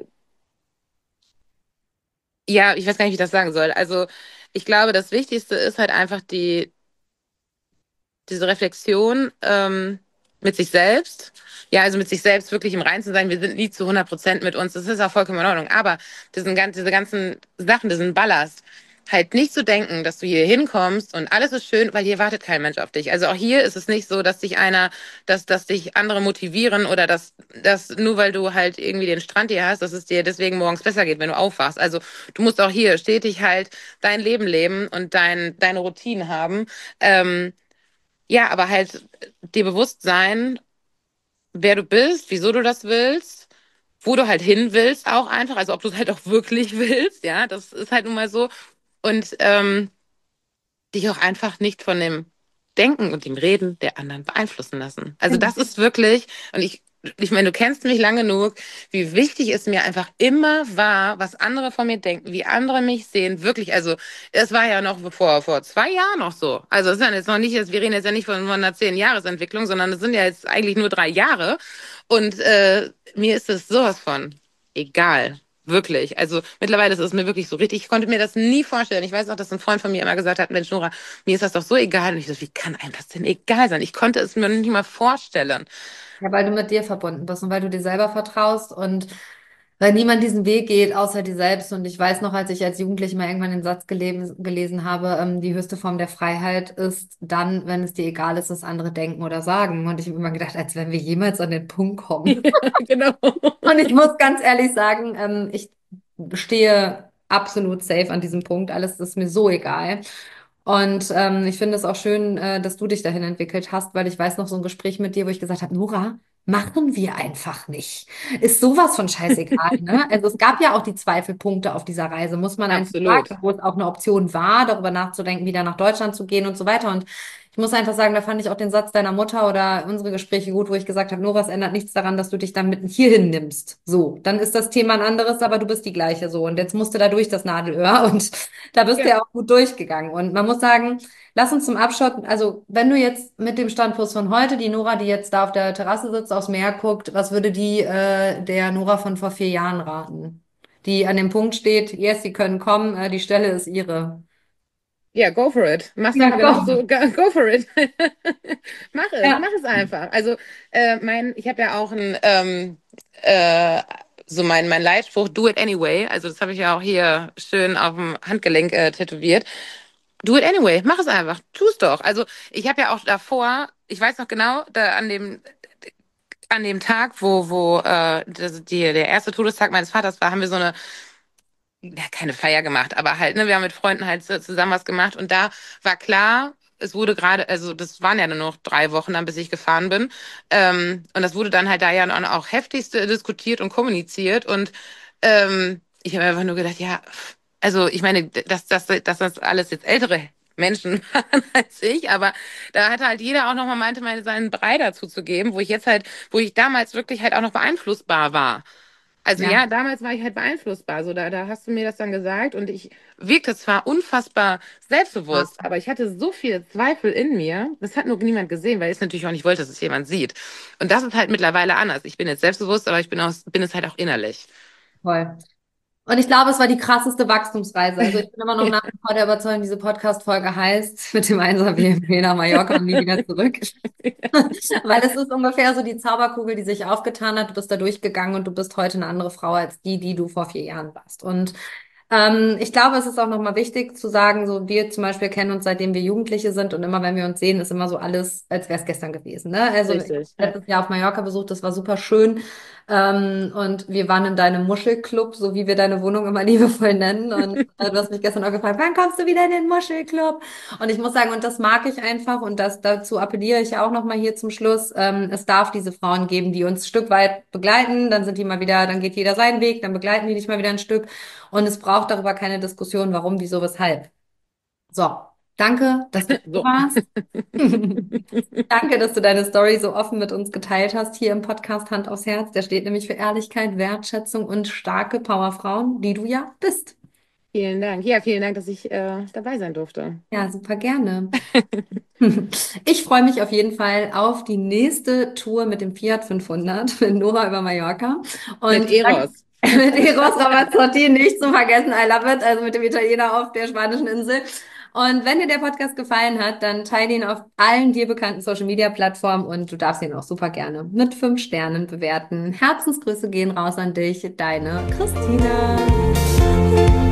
ja, ich weiß gar nicht, wie ich das sagen soll. Also ich glaube, das Wichtigste ist halt einfach diese Reflexion mit sich selbst. Ja, also mit sich selbst wirklich im Reinen zu sein. Wir sind nie zu 100% mit uns. Das ist auch vollkommen in Ordnung. Aber diese ganzen Sachen, diesen Ballast, halt nicht zu denken, dass du hier hinkommst und alles ist schön, weil hier wartet kein Mensch auf dich. Also auch hier ist es nicht so, dass dich andere motivieren oder dass nur weil du halt irgendwie den Strand hier hast, dass es dir deswegen morgens besser geht, wenn du aufwachst. Also du musst auch hier stetig halt dein Leben leben und deine Routinen haben. Ja, aber halt dir bewusst sein, wer du bist, wieso du das willst, wo du halt hin willst auch einfach, also ob du es halt auch wirklich willst, ja, das ist halt nun mal so. Und dich auch einfach nicht von dem Denken und dem Reden der anderen beeinflussen lassen. Also das ist wirklich, und ich meine, du kennst mich lang genug, wie wichtig es mir einfach immer war, was andere von mir denken, wie andere mich sehen. Wirklich, also es war ja noch vor 2 Jahren noch so. Also es ist ja jetzt noch nicht, wir reden jetzt ja nicht von einer 10-Jahres-Entwicklung, sondern es sind ja jetzt eigentlich nur 3 Jahre. Und mir ist es sowas von egal. Wirklich. Also mittlerweile ist es mir wirklich so richtig. Ich konnte mir das nie vorstellen. Ich weiß auch, dass ein Freund von mir immer gesagt hat, Mensch, Nora, mir ist das doch so egal. Und ich so, wie kann einem das denn egal sein? Ich konnte es mir nicht mal vorstellen. Ja, weil du mit dir verbunden bist und weil du dir selber vertraust und weil niemand diesen Weg geht, außer dir selbst. Und ich weiß noch, als ich als Jugendliche mal irgendwann den Satz gelesen habe, die höchste Form der Freiheit ist dann, wenn es dir egal ist, was andere denken oder sagen. Und ich habe immer gedacht, als wenn wir jemals an den Punkt kommen. Genau. Und ich muss ganz ehrlich sagen, ich stehe absolut safe an diesem Punkt. Alles ist mir so egal. Und ich finde es auch schön, dass du dich dahin entwickelt hast, weil ich weiß noch so ein Gespräch mit dir, wo ich gesagt habe, Nora, machen wir einfach nicht. Ist sowas von scheißegal, ne? Also es gab ja auch die Zweifelpunkte auf dieser Reise, muss man einfach Absolut. sagen, wo es auch eine Option war, darüber nachzudenken, wieder nach Deutschland zu gehen und so weiter. Und ich muss einfach sagen, da fand ich auch den Satz deiner Mutter oder unsere Gespräche gut, wo ich gesagt habe, Nora, es ändert nichts daran, dass du dich dann mit hierhin nimmst. So, dann ist das Thema ein anderes, aber du bist die gleiche so. Und jetzt musst du da durch das Nadelöhr und da bist du Ja. ja auch gut durchgegangen. Und man muss sagen, lass uns zum Abschluss, also wenn du jetzt mit dem Standpunkt von heute, die Nora, die jetzt da auf der Terrasse sitzt, aufs Meer guckt, was würde die der Nora von vor 4 Jahren raten? Die an dem Punkt steht, yes, sie können kommen, die Stelle ist ihre. Ja, go for it. Mach's Ja, einfach genau komm. so. Go for it. Mach Ja. es einfach. Also, ich habe ja auch äh, mein Leitspruch, do it anyway. Also, das habe ich ja auch hier schön auf dem Handgelenk tätowiert. Do it anyway. Mach es einfach. Tu es doch. Also, ich habe ja auch davor, ich weiß noch genau, da an dem Tag, wo der erste Todestag meines Vaters war, haben wir so eine, ja, keine Feier gemacht, aber halt, ne, wir haben mit Freunden halt zusammen was gemacht und da war klar, es wurde gerade, also das waren ja nur noch 3 Wochen dann, bis ich gefahren bin. Und das wurde dann halt da ja auch heftigst diskutiert und kommuniziert. Und ich habe einfach nur gedacht, ja, also ich meine, dass das alles jetzt ältere Menschen waren als ich, aber da hat halt jeder auch nochmal meinte, seinen Brei dazu zu geben, wo ich damals wirklich halt auch noch beeinflussbar war. Also Ja. ja, damals war ich halt beeinflussbar. So, da hast du mir das dann gesagt und ich wirkte zwar unfassbar selbstbewusst, aber ich hatte so viele Zweifel in mir. Das hat nur niemand gesehen, weil ich es natürlich auch nicht wollte, dass es jemand sieht. Und das ist halt mittlerweile anders. Ich bin jetzt selbstbewusst, aber bin es halt auch innerlich. Voll. Und ich glaube, es war die krasseste Wachstumsreise. Also ich bin immer noch nach wie vor der Überzeugung, diese Podcast-Folge heißt mit dem 1er BMW nach Mallorca und nie wieder zurück. Weil es ist ungefähr so die Zauberkugel, die sich aufgetan hat. Du bist da durchgegangen und du bist heute eine andere Frau als die, die du vor 4 Jahren warst. Und ich glaube, es ist auch nochmal wichtig zu sagen, so wir zum Beispiel kennen uns, seitdem wir Jugendliche sind und immer wenn wir uns sehen, ist immer so alles, als wäre es gestern gewesen. Ne? Also ich habe Richtig, ja. letztes Jahr auf Mallorca besucht, das war super schön. Und wir waren in deinem Muschelclub, so wie wir deine Wohnung immer liebevoll nennen. Und du hast mich gestern auch gefragt, wann kommst du wieder in den Muschelclub? Und ich muss sagen, und das mag ich einfach und dazu appelliere ich auch nochmal hier zum Schluss. Es darf diese Frauen geben, die uns ein Stück weit begleiten. Dann sind die mal wieder, dann geht jeder seinen Weg, dann begleiten die dich mal wieder ein Stück. Und es braucht darüber keine Diskussion, warum, wieso, weshalb. So. Danke, dass du hier So. warst. Danke, dass du deine Story so offen mit uns geteilt hast hier im Podcast Hand aufs Herz. Der steht nämlich für Ehrlichkeit, Wertschätzung und starke Powerfrauen, die du ja bist. Vielen Dank. Ja, vielen Dank, dass ich dabei sein durfte. Ja, super gerne. Ich freue mich auf jeden Fall auf die nächste Tour mit dem Fiat 500 mit Nora über Mallorca. Und Mit Eros. mit Eros Ramazzotti nicht zu vergessen, I love it, also mit dem Italiener auf der spanischen Insel. Und wenn dir der Podcast gefallen hat, dann teile ihn auf allen dir bekannten Social Media Plattformen und du darfst ihn auch super gerne mit 5 Sternen bewerten. Herzensgrüße gehen raus an dich, deine Christina.